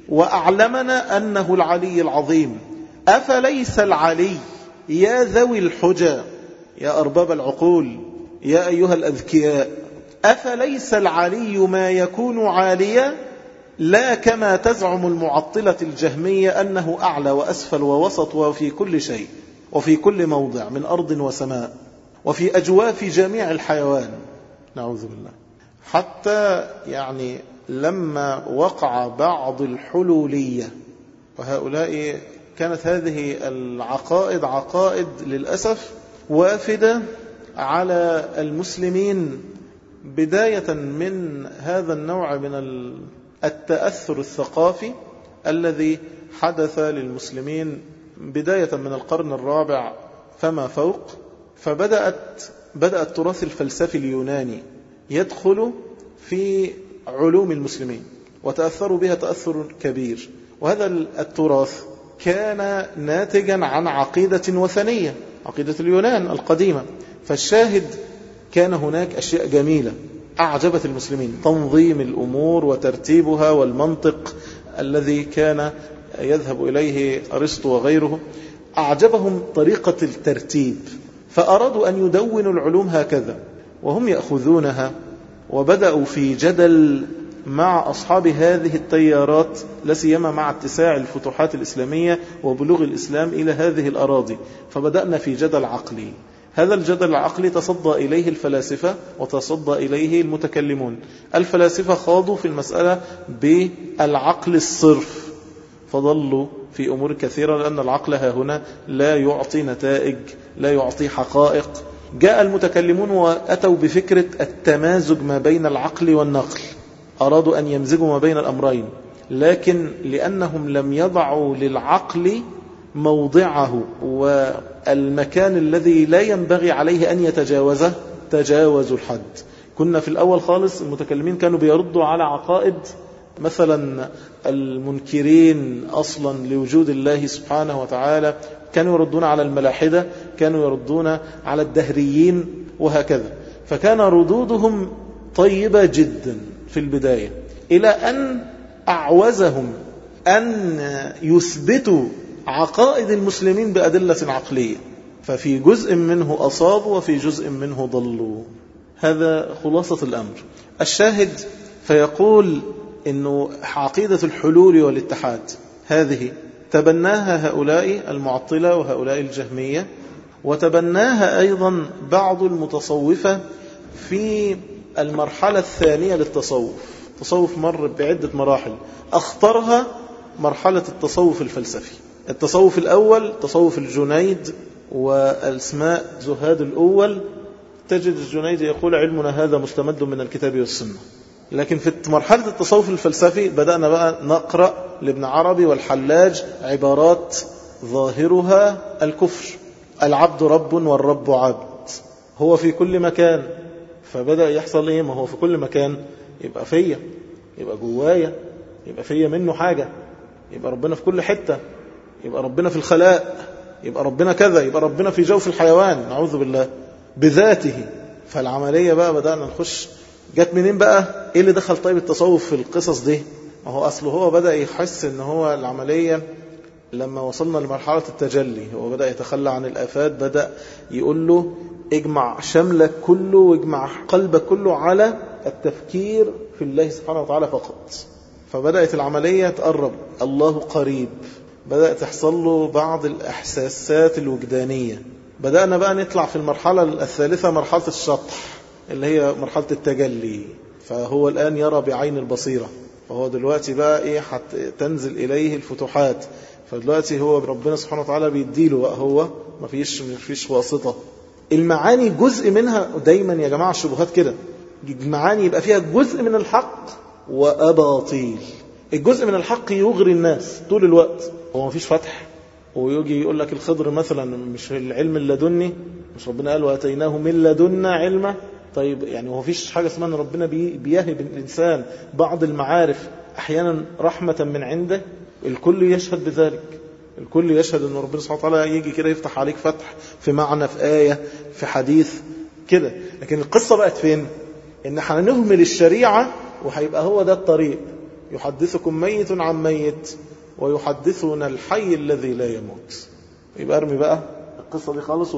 وأعلمنا أنه العلي العظيم. أفليس العلي يا ذوي الحجى، يا أرباب العقول، يا أيها الأذكياء، أفليس العلي ما يكون عاليا، لا كما تزعم المعطلة الجهمية أنه أعلى وأسفل ووسط وفي كل شيء وفي كل موضع من أرض وسماء وفي أجواف جميع الحيوان، نعوذ بالله. حتى يعني لما وقع بعض الحلولية، وهؤلاء كانت هذه العقائد عقائد للأسف وافدة على المسلمين بداية من هذا النوع من التأثر الثقافي الذي حدث للمسلمين بداية من القرن الرابع فما فوق، بدأ التراث الفلسفي اليوناني يدخل في علوم المسلمين وتأثروا بها تأثر كبير. وهذا التراث كان ناتجا عن عقيدة وثنية، عقيدة اليونان القديمة. فالشاهد كان هناك أشياء جميلة أعجبت المسلمين، تنظيم الأمور وترتيبها والمنطق الذي كان يذهب إليه أرسطو وغيره، أعجبهم طريقة الترتيب، فأرادوا أن يدونوا العلوم هكذا وهم يأخذونها. وبدأوا في جدل مع أصحاب هذه التيارات، لسيما مع اتساع الفتوحات الإسلامية وبلوغ الإسلام إلى هذه الأراضي، فبدأنا في جدل عقلي. هذا الجدل العقلي تصدى إليه الفلاسفة وتصدى إليه المتكلمون. الفلاسفة خاضوا في المسألة بالعقل الصرف، فضلوا في أمور كثيرة، لأن العقل ها هنا لا يعطي نتائج، لا يعطي حقائق. جاء المتكلمون وأتوا بفكرة التمازج ما بين العقل والنقل، أرادوا أن يمزجوا ما بين الأمرين، لكن لأنهم لم يضعوا للعقل موضعه والمكان الذي لا ينبغي عليه أن يتجاوزه، تجاوزوا الحد. كنا في الأول خالص المتكلمين كانوا بيردوا على عقائد مثلا المنكرين أصلا لوجود الله سبحانه وتعالى، كانوا يردون على الملاحدة، كانوا يردون على الدهريين وهكذا. فكان ردودهم طيبة جدا في البداية، إلى أن أعوزهم أن يثبتوا عقائد المسلمين بأدلة عقلية، ففي جزء منه أصابوا وفي جزء منه ضلوا. هذا خلاصة الأمر. الشاهد فيقول إنه عقيدة الحلول والاتحاد هذه تبناها هؤلاء المعطلة وهؤلاء الجهمية، وتبناها أيضا بعض المتصوفة في المرحلة الثانية للتصوف. التصوف مر بعدة مراحل، أخطرها مرحلة التصوف الفلسفي. التصوف الأول تصوف الجنيد والاسماء زهاد الأول، تجد الجنيد يقول علمنا هذا مستمد من الكتاب والسنة. لكن في مرحلة التصوف الفلسفي بدأنا بقى نقرأ لابن عربي والحلاج عبارات ظاهرها الكفر، العبد رب والرب عبد، هو في كل مكان. فبدأ يحصل إيه؟ ما هو في كل مكان، يبقى فيا، يبقى جوايا، يبقى فيا منه حاجة، يبقى ربنا في كل حتة، يبقى ربنا في الخلاء، يبقى ربنا كذا، يبقى ربنا في جوف الحيوان نعوذ بالله بذاته. فالعملية بقى بدأنا نخش، جت منين بقى؟ ايه اللي دخل طيب التصوف في القصص دي؟ ما هو أصله هو بدأ يحس ان هو العملية لما وصلنا لمرحلة التجلي هو بدأ يتخلى عن الآفات، بدأ يقول له اجمع شملك كله واجمع قلبك كله على التفكير في الله سبحانه وتعالى فقط. فبدأت العملية تقرب، الله قريب، بدأ تحصل له بعض الإحساسات الوجدانية. بدأنا بقى نطلع في المرحلة الثالثة، مرحلة الشطح اللي هي مرحلة التجلي. فهو الآن يرى بعين البصيرة، فهو دلوقتي بقى إيه تنزل إليه الفتوحات. فدلوقتي هو ربنا سبحانه وتعالى بيديله بقى، هو ما فيش واسطة. المعاني جزء منها دايما يا جماعة الشبهات كده، المعاني يبقى فيها جزء من الحق وأباطيل. الجزء من الحق يغري الناس طول الوقت، هو ما فيش فتح. ويجي يقول لك الخضر مثلا مش العلم اللدني، مش ربنا قال واتيناه من لدنا علما؟ طيب يعني هو فيش حاجة اسمها ان ربنا بيهب الإنسان بعض المعارف أحيانا رحمة من عنده؟ الكل يشهد بذلك، الكل يشهد ان ربنا سبحانه وتعالى يجي كده يفتح عليك فتح في معنى، في آية، في حديث كده. لكن القصة بقت فين؟ ان احنا نهمل الشريعة وهيبقى هو ده الطريق، يحدثكم ميت عن ميت ويحدثنا الحي الذي لا يموت. يبقى ارمي بقى القصة دي خالص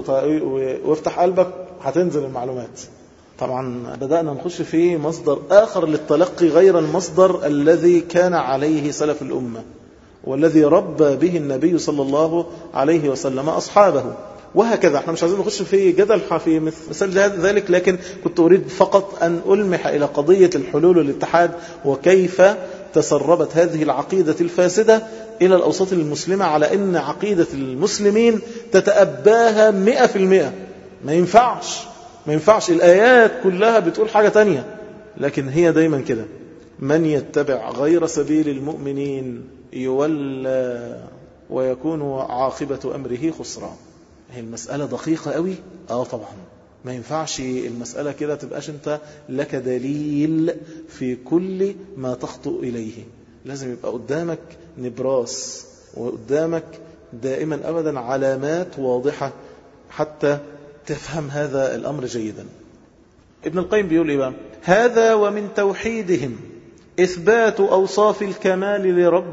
وافتح قلبك، هتنزل المعلومات. طبعا بدأنا نخش في مصدر آخر للتلقي غير المصدر الذي كان عليه سلف الأمة والذي ربى به النبي صلى الله عليه وسلم أصحابه. وهكذا احنا مش عايزين نخش في جدل في مثل ذلك، لكن كنت أريد فقط أن ألمح إلى قضية الحلول والاتحاد، وكيف تسربت هذه العقيدة الفاسدة إلى الأوساط المسلمة، على أن عقيدة المسلمين تتأباها 100%. ما ما ينفعش الآيات كلها بتقول حاجة تانية، لكن هي دايما كده: من يتبع غير سبيل المؤمنين يولى ويكون عاقبة أمره خسران. هي المسألة دقيقة قوي. طبعا ما ينفعش المسألة كده تبقاش انت لك دليل في كل ما تخطئ إليه. لازم يبقى قدامك نبراس، وقدامك دائما أبدا علامات واضحة حتى تفهم هذا الأمر جيدا. ابن القيم بيقول إيه بقى؟ هذا ومن توحيدهم إثبات أوصاف الكمال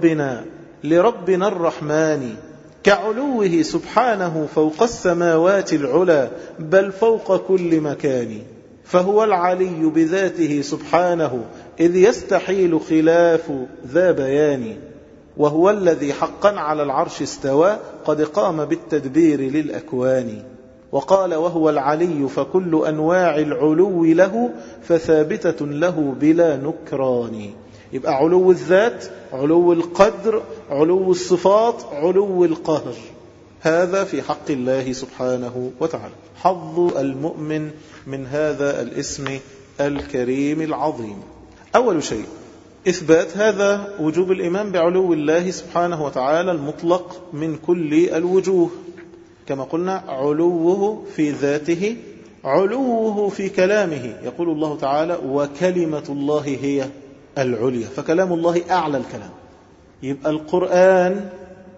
لربنا الرحمن، كعلوه سبحانه فوق السماوات العلى بل فوق كل مكان، فهو العلي بذاته سبحانه إذ يستحيل خلاف ذا بيان، وهو الذي حقا على العرش استوى قد قام بالتدبير للأكوان. وقال وهو العلي فكل أنواع العلو له فثابتة له بلا نكران. يبقى علو الذات، علو القدر، علو الصفات، علو القهر، هذا في حق الله سبحانه وتعالى. حظ المؤمن من هذا الاسم الكريم العظيم: أول شيء إثبات هذا وجوب الإيمان بعلو الله سبحانه وتعالى المطلق من كل الوجوه، كما قلنا علوه في ذاته، علوه في كلامه. يقول الله تعالى وكلمة الله هي العليا، فكلام الله أعلى الكلام. يبقى القرآن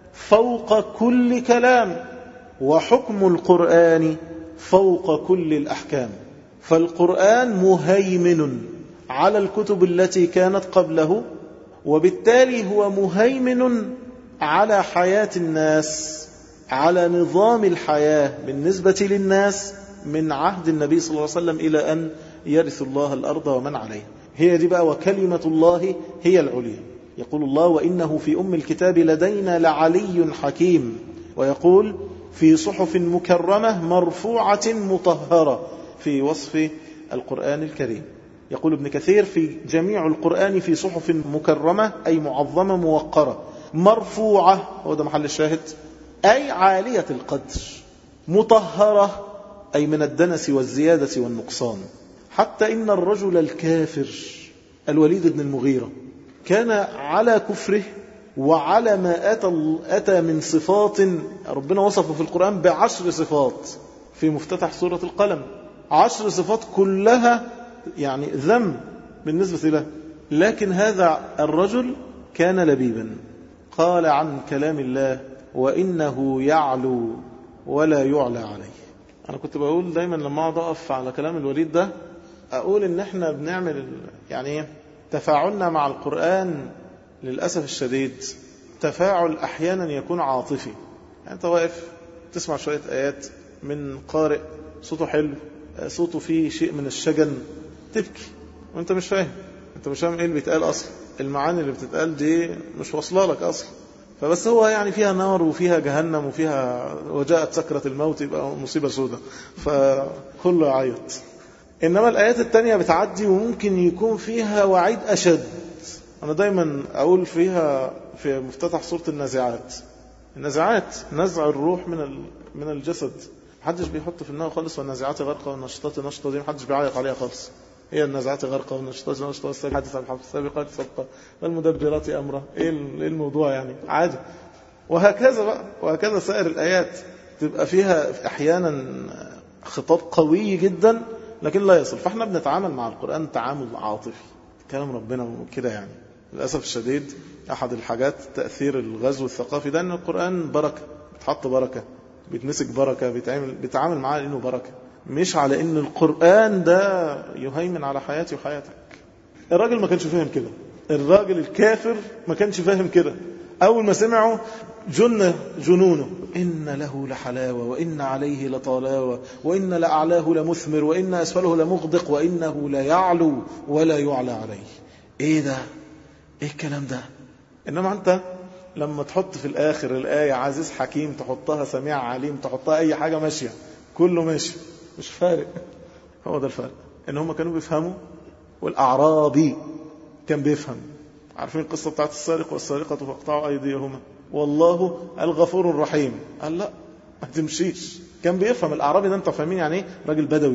فوق كل كلام، وحكم القرآن فوق كل الأحكام. فالقرآن مهيمن على الكتب التي كانت قبله، وبالتالي هو مهيمن على حياة الناس، على نظام الحياة بالنسبة للناس من عهد النبي صلى الله عليه وسلم إلى أن يرث الله الأرض ومن عليها. هي دي بقى وكلمة الله هي العليا. يقول الله وإنه في أم الكتاب لدينا لعلي حكيم، ويقول في صحف مكرمة مرفوعة مطهرة في وصف القرآن الكريم. يقول ابن كثير في جميع القرآن في صحف مكرمة أي معظمة موقرة، مرفوعة هو ده محل الشاهد أي عالية القدر، مطهرة أي من الدنس والزيادة والنقصان. حتى إن الرجل الكافر الوليد بن المغيرة كان على كفره وعلى ما أتى من صفات ربنا وصفه في القرآن ب10 صفات في مفتتح سورة القلم، 10 صفات كلها يعني ذم بالنسبة له، لكن هذا الرجل كان لبيبا. قال عن كلام الله وإنه يعلو ولا يعلى عليه. أنا كنت بقول دايما لما أقعد أقف على كلام الوليد ده أقول إن إحنا بنعمل يعني تفاعلنا مع القرآن للأسف الشديد تفاعل أحيانا يكون عاطفي. يعني أنت واقف تسمع شوية آيات من قارئ صوته حلو، صوته فيه شيء من الشجن، تبكي وأنت مش فاهم، أنت مش فاهم إيه اللي بيتقال أصلا، المعاني اللي بتتقال دي مش واصله لك أصلا. فبس هو يعني فيها نار وفيها جهنم وفيها وجاءت سكرة الموت، يبقى مصيبة سودة فكله يعيط. إنما الآيات التانية بتعدي وممكن يكون فيها وعيد أشد. أنا دايما أقول فيها في مفتتح سورة النازعات، النازعات نزع الروح من الجسد، محدش بيحط في النار خالص. والنازعات غرقة والنشطات نشطة دي محدش بيعيق عليها خالص. هي النازعات غرقة والنشطات نشطة والسابقات سبقة والمدبرات أمرا. إيه الموضوع يعني؟ عادي. وهكذا بقى، وهكذا سائر الآيات تبقى فيها أحيانا خطاب قوي جدا لكن لا يصل. فاحنا بنتعامل مع القرآن تعامل عاطفي، كلام ربنا وكده. يعني للأسف الشديد أحد الحاجات تأثير الغزو الثقافي ده أن القرآن بركة، بتحط بركة، بيتمسك بركة، بيتعامل معاه لأنه بركة، مش على أن القرآن ده يهيمن على حياتي وحياتك. الراجل ما كانش فاهم كده، الراجل الكافر ما كانش فاهم كده. أول ما سمعوا جنونه، إن له لحلاوة وإن عليه لطلاوة وإن لأعلاه لمثمر وإن أسفله لمغدق وإنه ليعلو ولا يعلى عليه. إيه ده؟ إيه الكلام ده؟ إنما أنت لما تحط في الآخر الآية عزيز حكيم، تحطها سميع عليم، تحطها أي حاجة ماشية، كله ماشي، مش فارق. هو ده الفرق، إن هم كانوا بيفهموا والأعرابي كان بيفهم. عارفين القصة بتاعت السارق والسارقة فاقطعوا أيديهما والله الغفور الرحيم. قال لا ما تمشيش. كان بيفهم الأعرابي ده، أنت فاهمين يعني إيه؟ راجل بدوي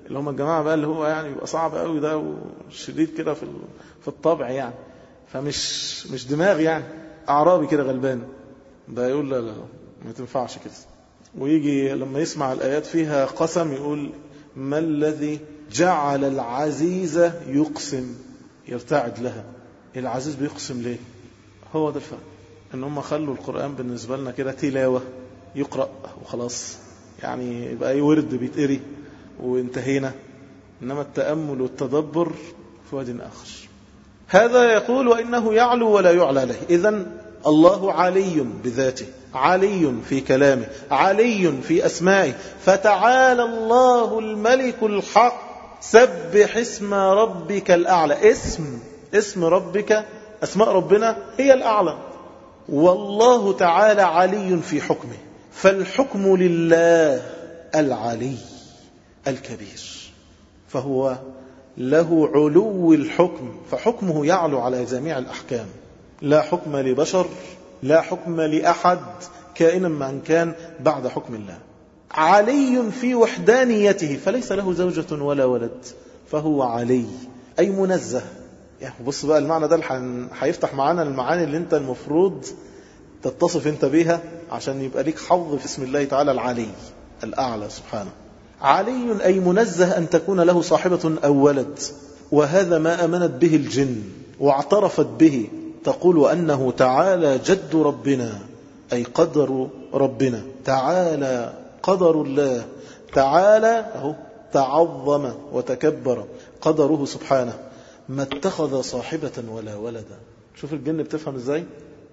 اللي هم الجماعة بقى اللي هو يعني يبقى صعب قوي ده وشديد كده في الطبع يعني، فمش دماغ يعني، أعرابي كده غلبان، ده يقول لا لا ما تنفعش كده. ويجي لما يسمع الآيات فيها قسم يقول ما الذي جعل العزيز يقسم، يرتعد لها. العزيز بيقسم ليه؟ هو ده الفرق، ان هم خلوا القرآن بالنسبة لنا كده تلاوة يقرأ وخلاص، يعني يبقى اي ورد بيتقري وانتهينا، انما التأمل والتدبر في واد آخر. هذا يقول وإنه يعلو ولا يعلى عليه. إذن الله علي بذاته، علي في كلامه، علي في أسمائه. فتعالى الله الملك الحق سبح اسم ربك الأعلى. اسم ربك، أسماء ربنا هي الأعلى. والله تعالى علي في حكمه، فالحكم لله العلي الكبير، فهو له علو الحكم، فحكمه يعلو على جميع الأحكام. لا حكم لبشر، لا حكم لأحد كائنا من كان بعد حكم الله. علي في وحدانيته، فليس له زوجة ولا ولد، فهو علي أي منزه. يعني بص بقى المعنى ده هيفتح معانا المعاني اللي انت المفروض تتصف انت بيها عشان يبقى ليك حظ في اسم الله تعالى العلي الأعلى سبحانه. علي أي منزه أن تكون له صاحبة أو ولد، وهذا ما أمنت به الجن واعترفت به، تقول أنه تعالى جد ربنا أي قدر ربنا، تعالى قدر الله، تعالى أهو تعظم وتكبر قدره سبحانه، ما اتخذ صاحبة ولا ولدا. شوف الجن بتفهم ازاي؟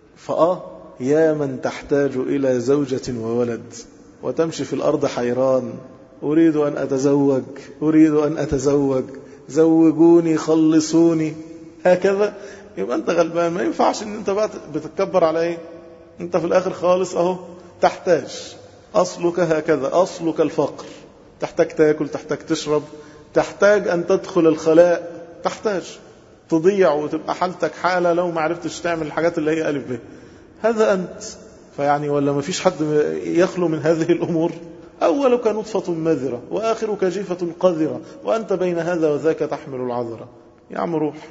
يا من تحتاج إلى زوجة وولد وتمشي في الأرض حيران، أريد أن أتزوج، أريد أن أتزوج، زوجوني خلصوني، هكذا. يبقى أنت غلبان، ما ينفعش أن أنت بقى بتتكبر على إيه؟ أنت في الآخر خالص تحتاج، أصلك هكذا، أصلك الفقر، تحتاج تأكل، تحتاج تشرب، تحتاج أن تدخل الخلاء، تحتاج تضيع وتبقى حالتك حالة لو ما عرفتش تعمل الحاجات اللي هي ألف به. هذا أنت. فيعني ولا ما فيش حد يخلو من هذه الأمور؟ أولك نطفة مذرة وآخرك جيفة قذرة وأنت بين هذا وذاك تحمل العذرة. يا عم روح.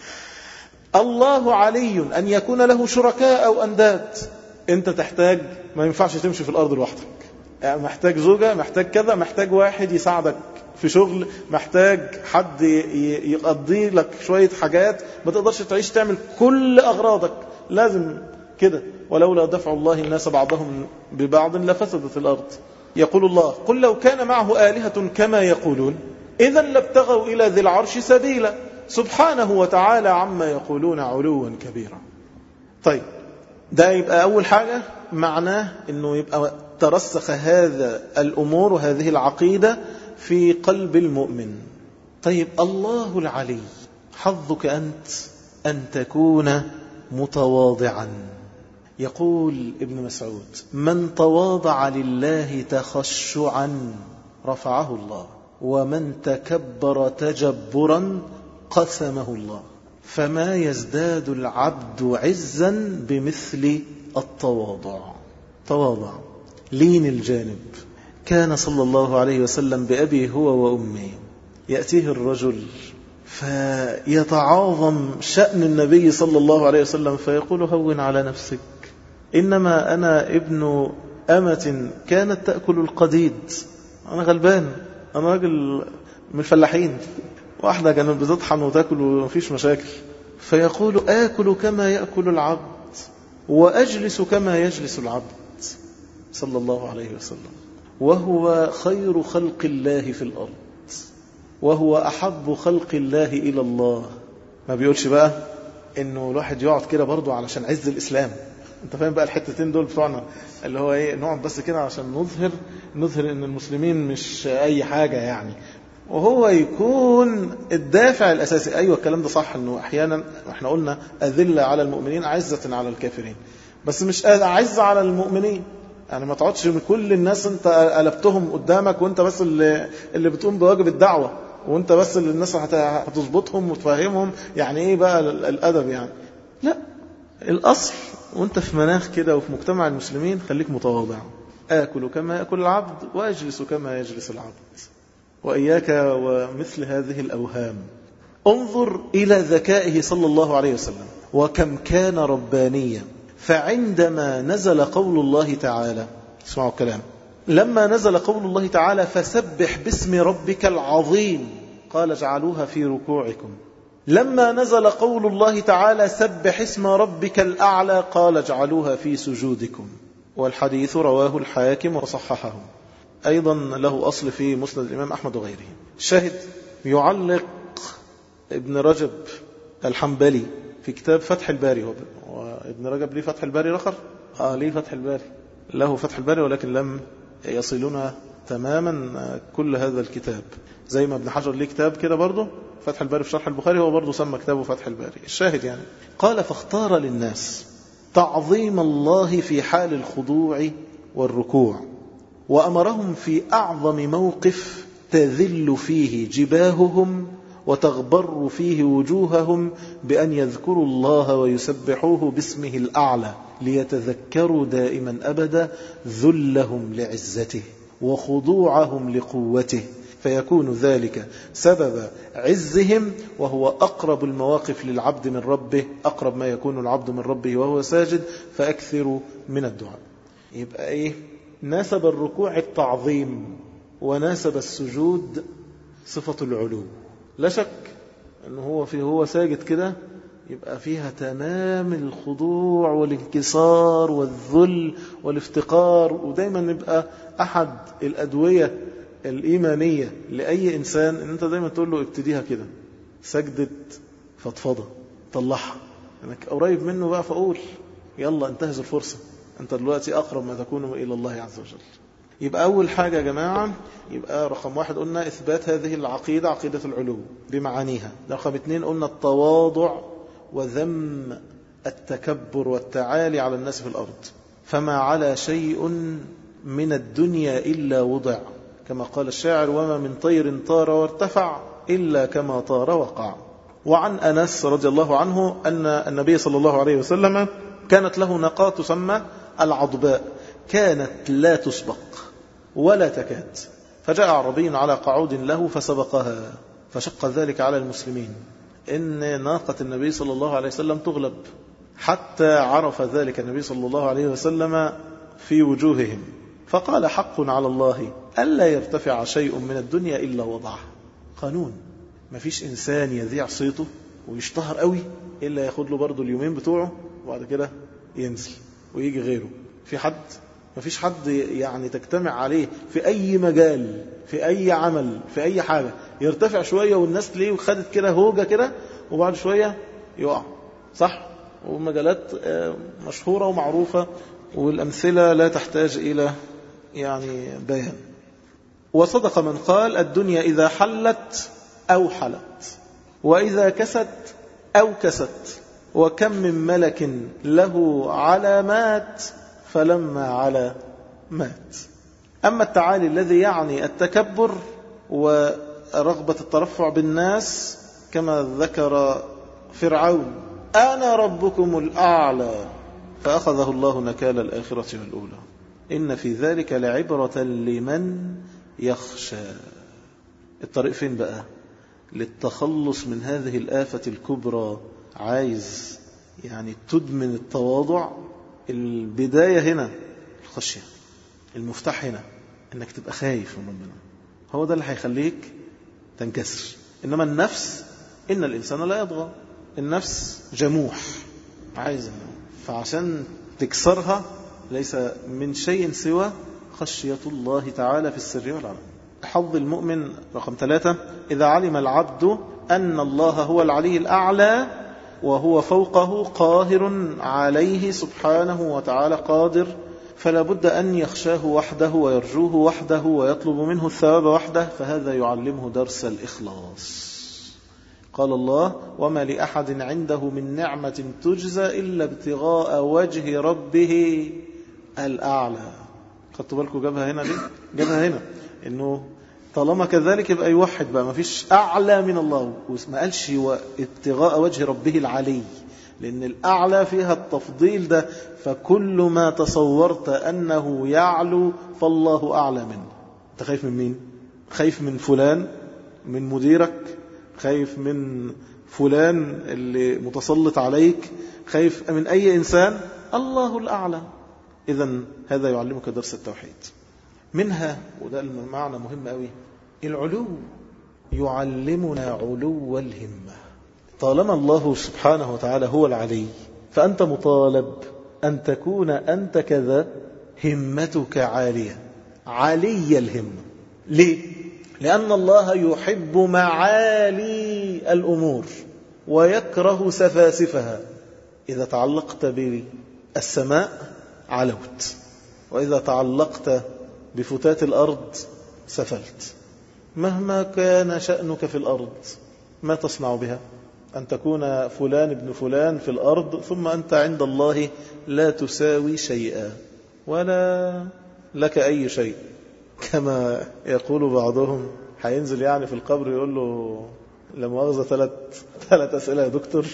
الله علي أن يكون له شركاء أو أنداد. أنت تحتاج، ما ينفعش تمشي في الأرض لوحدك، يعني محتاج زوجة، محتاج كذا، محتاج واحد يساعدك في شغل، محتاج حد يقضي لك شوية حاجات، ما تقدرش تعيش تعمل كل أغراضك، لازم كده. ولولا دفع الله الناس بعضهم ببعض لفسدت الأرض. يقول الله قل لو كان معه آلهة كما يقولون إذا لابتغوا إلى ذي العرش سبيلا سبحانه وتعالى عما يقولون علوا كبيرا. طيب ده يبقى أول حاجة معناه أنه يبقى ترسخ هذا الأمور وهذه العقيدة في قلب المؤمن. طيب الله العلي، حظك أنت أن تكون متواضعا. يقول ابن مسعود من تواضع لله تخشعا رفعه الله، ومن تكبر تجبرا قسمه الله، فما يزداد العبد عزا بمثل التواضع. تواضع، لين الجانب. كان صلى الله عليه وسلم بأبي هو وأمي يأتيه الرجل فيتعاظم شأن النبي صلى الله عليه وسلم فيقول هون على نفسك، إنما أنا ابن أمة كانت تأكل القديد، أنا غلبان، أنا راجل من الفلاحين، واحدة كانت بتطحن وتأكل ومفيش مشاكل. فيقول آكل كما يأكل العبد وأجلس كما يجلس العبد صلى الله عليه وسلم، وهو خير خلق الله في الأرض، وهو أحب خلق الله إلى الله. ما بيقولش بقى إنه الواحد يقعد كده برضو علشان عز الإسلام. انت فاهم بقى الحتتين دول بتوعنا اللي هو ايه، نقعد بس كده عشان نظهر ان المسلمين مش اي حاجة يعني، وهو يكون الدافع الاساسي. ايوه الكلام ده صح، انه احيانا احنا قلنا اذلة على المؤمنين عزة على الكافرين، بس مش اعز على المؤمنين. يعني ما تقعدش من كل الناس انت قلبتهم قدامك وانت بس اللي بتقوم بواجب الدعوة، وانت بس اللي الناس هتظبطهم وتفهمهم يعني ايه بقى الادب يعني. لا، الأصل وانت في مناخ كده وفي مجتمع المسلمين خليك متواضع. آكل كما يأكل العبد وأجلس كما يجلس العبد. وإياك ومثل هذه الأوهام. انظر إلى ذكائه صلى الله عليه وسلم وكم كان ربانيا. فعندما نزل قول الله تعالى، اسمعوا الكلام، لما نزل قول الله تعالى فسبح باسم ربك العظيم قال اجعلوها في ركوعكم. لما نزل قول الله تعالى سبح اسم ربك الأعلى قال اجعلوها في سجودكم. والحديث رواه الحاكم وصححه، أيضا له أصل في مسند الإمام أحمد وغيره. شاهد يعلق ابن رجب الحنبلي في كتاب فتح الباري. وابن رجب ليه فتح الباري رخر؟ ليه فتح الباري، له فتح الباري، ولكن لم يصلنا تماما كل هذا الكتاب. زي ما ابن حجر ليه كتاب كده برضه فتح الباري في شرح البخاري، هو برضه سمى كتابه فتح الباري. الشاهد يعني قال فاختار للناس تعظيم الله في حال الخضوع والركوع، وأمرهم في أعظم موقف تذل فيه جباههم وتغبر فيه وجوههم بأن يذكروا الله ويسبحوه باسمه الأعلى ليتذكروا دائما أبدا ذلهم لعزته وخضوعهم لقوته، فيكون ذلك سبب عزهم، وهو أقرب المواقف للعبد من ربه، أقرب ما يكون العبد من ربه وهو ساجد، فأكثر من الدعاء. يبقى إيه؟ ناسب الركوع التعظيم، وناسب السجود صفة العلو. لا شك أنه هو ساجد كده يبقى فيها تمام الخضوع والانكسار والذل والافتقار. ودايما نبقى أحد الأدوية الإيمانية لأي إنسان أن أنت دايما تقول له ابتديها كده سجدة فضفضة، طلعها أنك قريب منه بقى، فأقول يلا انتهز الفرصة، أنت دلوقتي أقرب ما تكون إلى الله عز وجل. يبقى أول حاجة يا جماعة، يبقى رقم 1 قلنا إثبات هذه العقيدة، عقيدة العلو بمعانيها. رقم 2 قلنا التواضع وذم التكبر والتعالي على الناس في الأرض. فما على شيء من الدنيا إلا وضع، كما قال الشاعر وما من طير طار وارتفع إلا كما طار وقع. وعن أنس رضي الله عنه أن النبي صلى الله عليه وسلم كانت له ناقة تسمى العضباء، كانت لا تسبق ولا تكاد، فجاء عربي على قعود له فسبقها، فشق ذلك على المسلمين إن ناقة النبي صلى الله عليه وسلم تغلب، حتى عرف ذلك النبي صلى الله عليه وسلم في وجوههم، فقال حق على الله ألا يرتفع شيء من الدنيا إلا وضعه. قانون، ما فيش إنسان يذيع صيته ويشتهر قوي إلا ياخد له برضو اليومين بتوعه وبعد كده ينزل ويجي غيره. في حد؟ ما فيش حد يعني تجتمع عليه في أي مجال، في أي عمل، في أي حاجة، يرتفع شوية والناس تلاقيه وخدت كده هوجة كده وبعد شوية يقع، صح؟ ومجالات مشهورة ومعروفة، والأمثلة لا تحتاج إلى يعني بيان. وصدق من قال الدنيا إذا حلت أو حلت، وإذا كست أو كست، وكم من ملك له علامات فلما على مات. أما التعالي الذي يعني التكبر ورغبة الترفع بالناس كما ذكر فرعون أنا ربكم الأعلى فأخذه الله نكال الآخرة والأولى إن في ذلك لعبرة لمن يخشى. الطريق فين بقى للتخلص من هذه الآفة الكبرى؟ عايز يعني تدمن التواضع. البداية هنا الخشية، المفتاح هنا انك تبقى خايف من ربنا، هو ده اللي هيخليك تنكسر. انما النفس، ان الانسان لا يطغى، النفس جموح عايزة، فعشان تكسرها ليس من شيء سوى خشية الله تعالى في السر والعلن. حظ المؤمن رقم 3 إذا علم العبد أن الله هو العلي الأعلى وهو فوقه قاهر عليه سبحانه وتعالى قادر، فلا بد أن يخشاه وحده ويرجوه وحده ويطلب منه الثواب وحده، فهذا يعلمه درس الإخلاص. قال الله وما لأحد عنده من نعمة تجزى إلا ابتغاء وجه ربه الأعلى. خدتوا بالكم جابها هنا ليه؟ جابها هنا إنه طالما كذلك يبقى يوحد بقى، ما فيش أعلى من الله، وما قالش ابتغاء وجه ربه العلي، لأن الأعلى فيها التفضيل ده، فكل ما تصورت أنه يعلو فالله أعلى منه. أنت خايف من مين؟ خايف من فلان، من مديرك، خايف من فلان اللي متسلط عليك، خايف من أي إنسان، الله الأعلى. إذن هذا يعلمك درس التوحيد. منها، وده المعنى مهم قوي، العلو يعلمنا علو الهمة. طالما الله سبحانه وتعالى هو العلي، فأنت مطالب أن تكون أنت كذا همتك عالية، علي الهمة. ليه؟ لأن الله يحب معالي الأمور ويكره سفاسفها. إذا تعلقت بالسماء علوت، وإذا تعلقت بفتات الأرض سفلت. مهما كان شأنك في الأرض ما تصنع بها؟ أن تكون فلان ابن فلان في الأرض، ثم أنت عند الله لا تساوي شيئا ولا لك أي شيء. كما يقول بعضهم، هينزل يعني في القبر يقول له لا مؤاخذة 3 أسئلة يا دكتور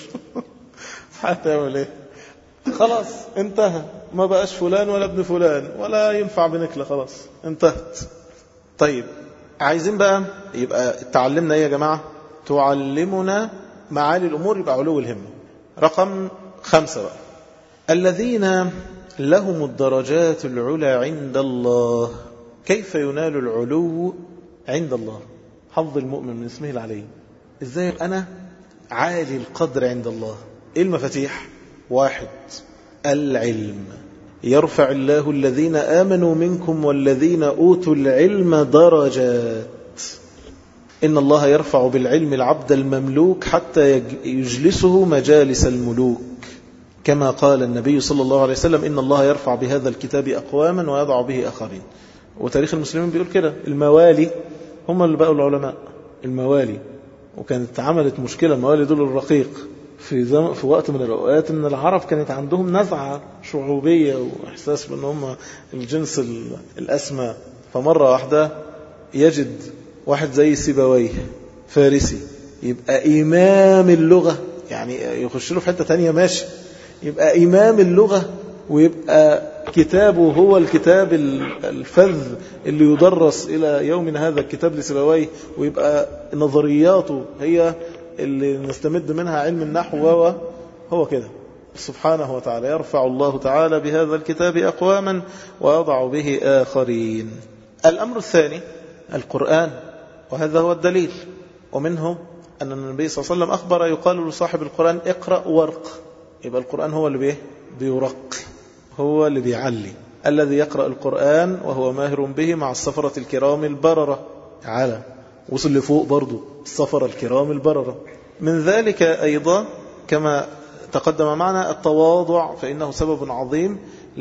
هتعمل ايه؟ خلاص انتهى، ما بقاش فلان ولا ابن فلان ولا ينفع بنكلة، خلاص انتهت. طيب عايزين بقى يبقى تعلمنا ايه يا جماعة؟ تعلمنا معالي الأمور، يبقى علو الهمة. رقم 5 بقى، الذين لهم الدرجات العلى عند الله. كيف ينال العلو عند الله؟ حظ المؤمن من اسمه العلي. ازاي أنا عالي القدر عند الله؟ ايه المفاتيح؟ 1 العلم. يرفع الله الذين آمنوا منكم والذين أوتوا العلم درجات. إن الله يرفع بالعلم العبد المملوك حتى يجلسه مجالس الملوك، كما قال النبي صلى الله عليه وسلم إن الله يرفع بهذا الكتاب أقواما ويضع به آخرين. وتاريخ المسلمين بيقول كده، الموالي هم اللي بقوا العلماء، الموالي. وكانت عملت مشكلة الموالي دول الرقيق في وقت من الأوقات، إن العرب كانت عندهم نزعة شعوبية وإحساس بأن هم الجنس الأسمى. فمرة واحدة يجد واحد زي سيبويه فارسي يبقى إمام اللغة، يعني يخش له في حتة تانية ماشي، يبقى إمام اللغة ويبقى كتابه هو الكتاب الفذ اللي يدرس إلى يومنا هذا، الكتاب لسيبويه، ويبقى نظرياته هي اللي نستمد منها علم النحو. هو كده سبحانه وتعالى يرفع الله تعالى بهذا الكتاب أقواما ويضع به آخرين. الأمر الثاني القرآن، وهذا هو الدليل. ومنه أن النبي صلى الله عليه وسلم أخبر يقال لصاحب القرآن اقرأ وارق. يبقى القرآن هو اللي بيرق، هو اللي بيعلي. الذي يقرأ القرآن وهو ماهر به مع السفرة الكرام البررة، تعالى وصل لفوق برضو السفرة الكرام البررة. من ذلك أيضا كما تقدم معنا التواضع، فإنه سبب عظيم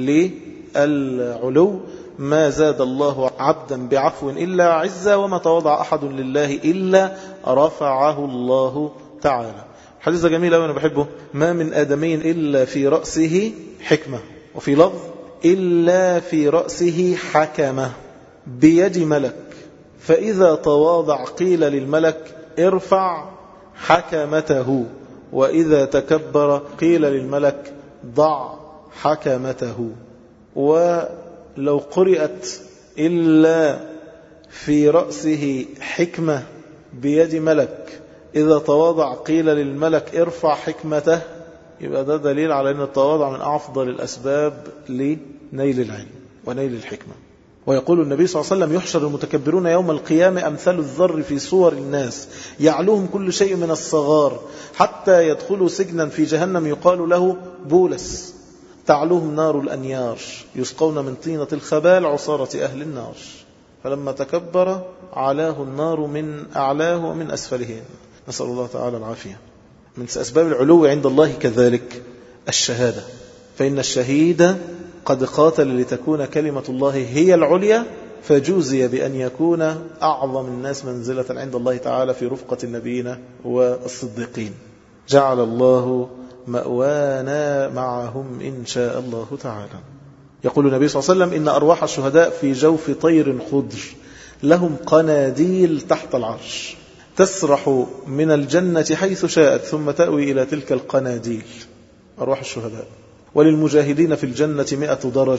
للعلو. ما زاد الله عبدا بعفو إلا عزا، وما تواضع أحد لله إلا رفعه الله تعالى. حديث جميل أوي أنا بحبه، ما من آدمي إلا في رأسه حكمة، وفي لفظ إلا في رأسه حكمة بيد ملك، فإذا تواضع قيل للملك ارفع حكمته، وإذا تكبر قيل للملك ضع حكمته. ولو قرأت إلا في رأسه حكمة بيد ملك، إذا تواضع قيل للملك ارفع حكمته، يبقى ده دليل على أن التواضع من أفضل الأسباب لنيل العلم ونيل الحكمة. ويقول النبي صلى الله عليه وسلم يحشر المتكبرون يوم القيامة أمثال الذر في صور الناس، يعلوهم كل شيء من الصغار حتى يدخلوا سجنا في جهنم يقال له بولس، تعلوهم نار الأنيار، يسقون من طينة الخبال عصارة أهل النار. فلما تكبر علاه النار من أعلاه ومن أسفله، نسأل الله تعالى العافية. من أسباب العلو عند الله كذلك الشهادة، فإن الشهيد قد قاتل لتكون كلمة الله هي العليا، فجوزي بأن يكون أعظم الناس منزلة عند الله تعالى في رفقة النبيين والصديقين. جعل الله مأوانا معهم إن شاء الله تعالى. يقول النبي صلى الله عليه وسلم إن أرواح الشهداء في جوف طير خضر لهم قناديل تحت العرش، تسرح من الجنة حيث شاءت ثم تأوي إلى تلك القناديل، أرواح الشهداء. وللمجاهدين في الجنة 100 درجة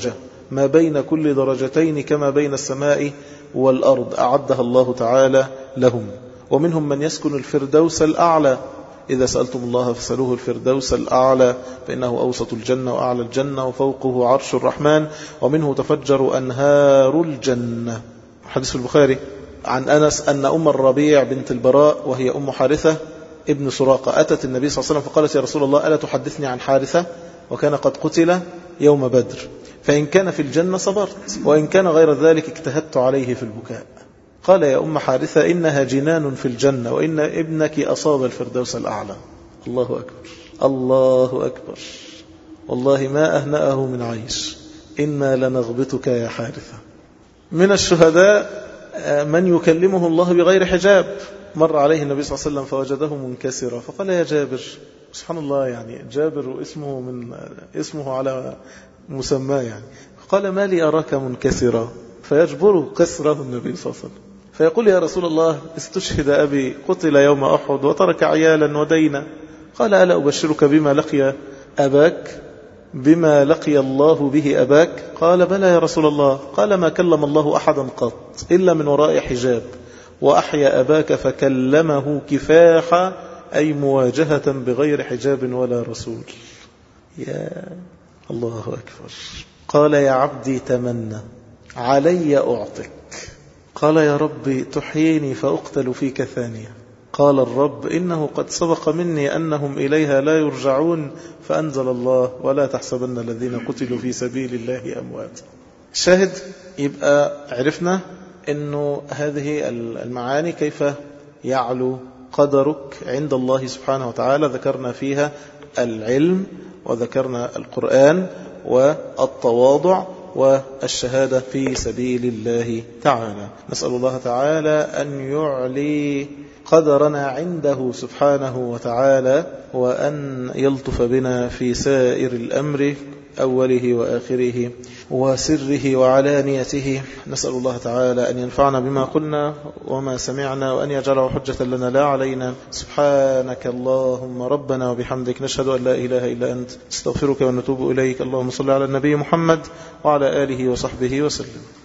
ما بين كل درجتين كما بين السماء والأرض أعدها الله تعالى لهم. ومنهم من يسكن الفردوس الأعلى، إذا سألتم الله فسألوه الفردوس الأعلى فإنه أوسط الجنة وأعلى الجنة وفوقه عرش الرحمن ومنه تفجر أنهار الجنة. حديث البخاري عن أنس أن أم الربيع بنت البراء وهي أم حارثة ابن سراقة أتت النبي صلى الله عليه وسلم فقالت يا رسول الله ألا تحدثني عن حارثة وكان قد قتل يوم بدر، فإن كان في الجنة صبرت وإن كان غير ذلك اجتهدت عليه في البكاء. قال يا أم حارثة إنها جنان في الجنة وإن ابنك أصاب الفردوس الأعلى. الله أكبر الله أكبر، والله ما أهنأه من عيش، إنا لنغبطك يا حارثة. من الشهداء من يكلمه الله بغير حجاب، مر عليه النبي صلى الله عليه وسلم فوجده منكسرا فقال يا جابر، سبحان الله يعني جابر اسمه على مسماه يعني، قال ما لي أراك منكسرا، فيجبر كسره النبي صلى الله عليه وسلم فيقول يا رسول الله استشهد أبي قتل يوم أحد وترك عيالا ودينا. قال ألا أبشرك بما لقي أباك، بما لقي الله به أباك؟ قال بلى يا رسول الله. قال ما كلم الله أحدا قط إلا من وراء حجاب، وأحيا أباك فكلمه كفاحا، أي مواجهة بغير حجاب ولا رسول. يا الله أكبر. قال يا عبدي تمنى علي أعطك. قال يا رب تحييني فأقتل فيك ثانية. قال الرب إنه قد سبق مني أنهم إليها لا يرجعون، فأنزل الله ولا تحسبن الذين قتلوا في سبيل الله أموات. شاهد يبقى عرفنا أنه هذه المعاني كيف يعلو قدرك عند الله سبحانه وتعالى. ذكرنا فيها العلم وذكرنا القرآن والتواضع والشهادة في سبيل الله تعالى. نسأل الله تعالى أن يعلي قدرنا عنده سبحانه وتعالى، وأن يلطف بنا في سائر الأمر أوله وآخره وسره وعلانيته. نسأل الله تعالى أن ينفعنا بما قلنا وما سمعنا، وأن يجعله حجة لنا لا علينا. سبحانك اللهم ربنا وبحمدك، نشهد أن لا إله إلا أنت، استغفرك ونتوب إليك. اللهم صل على النبي محمد وعلى آله وصحبه وسلم.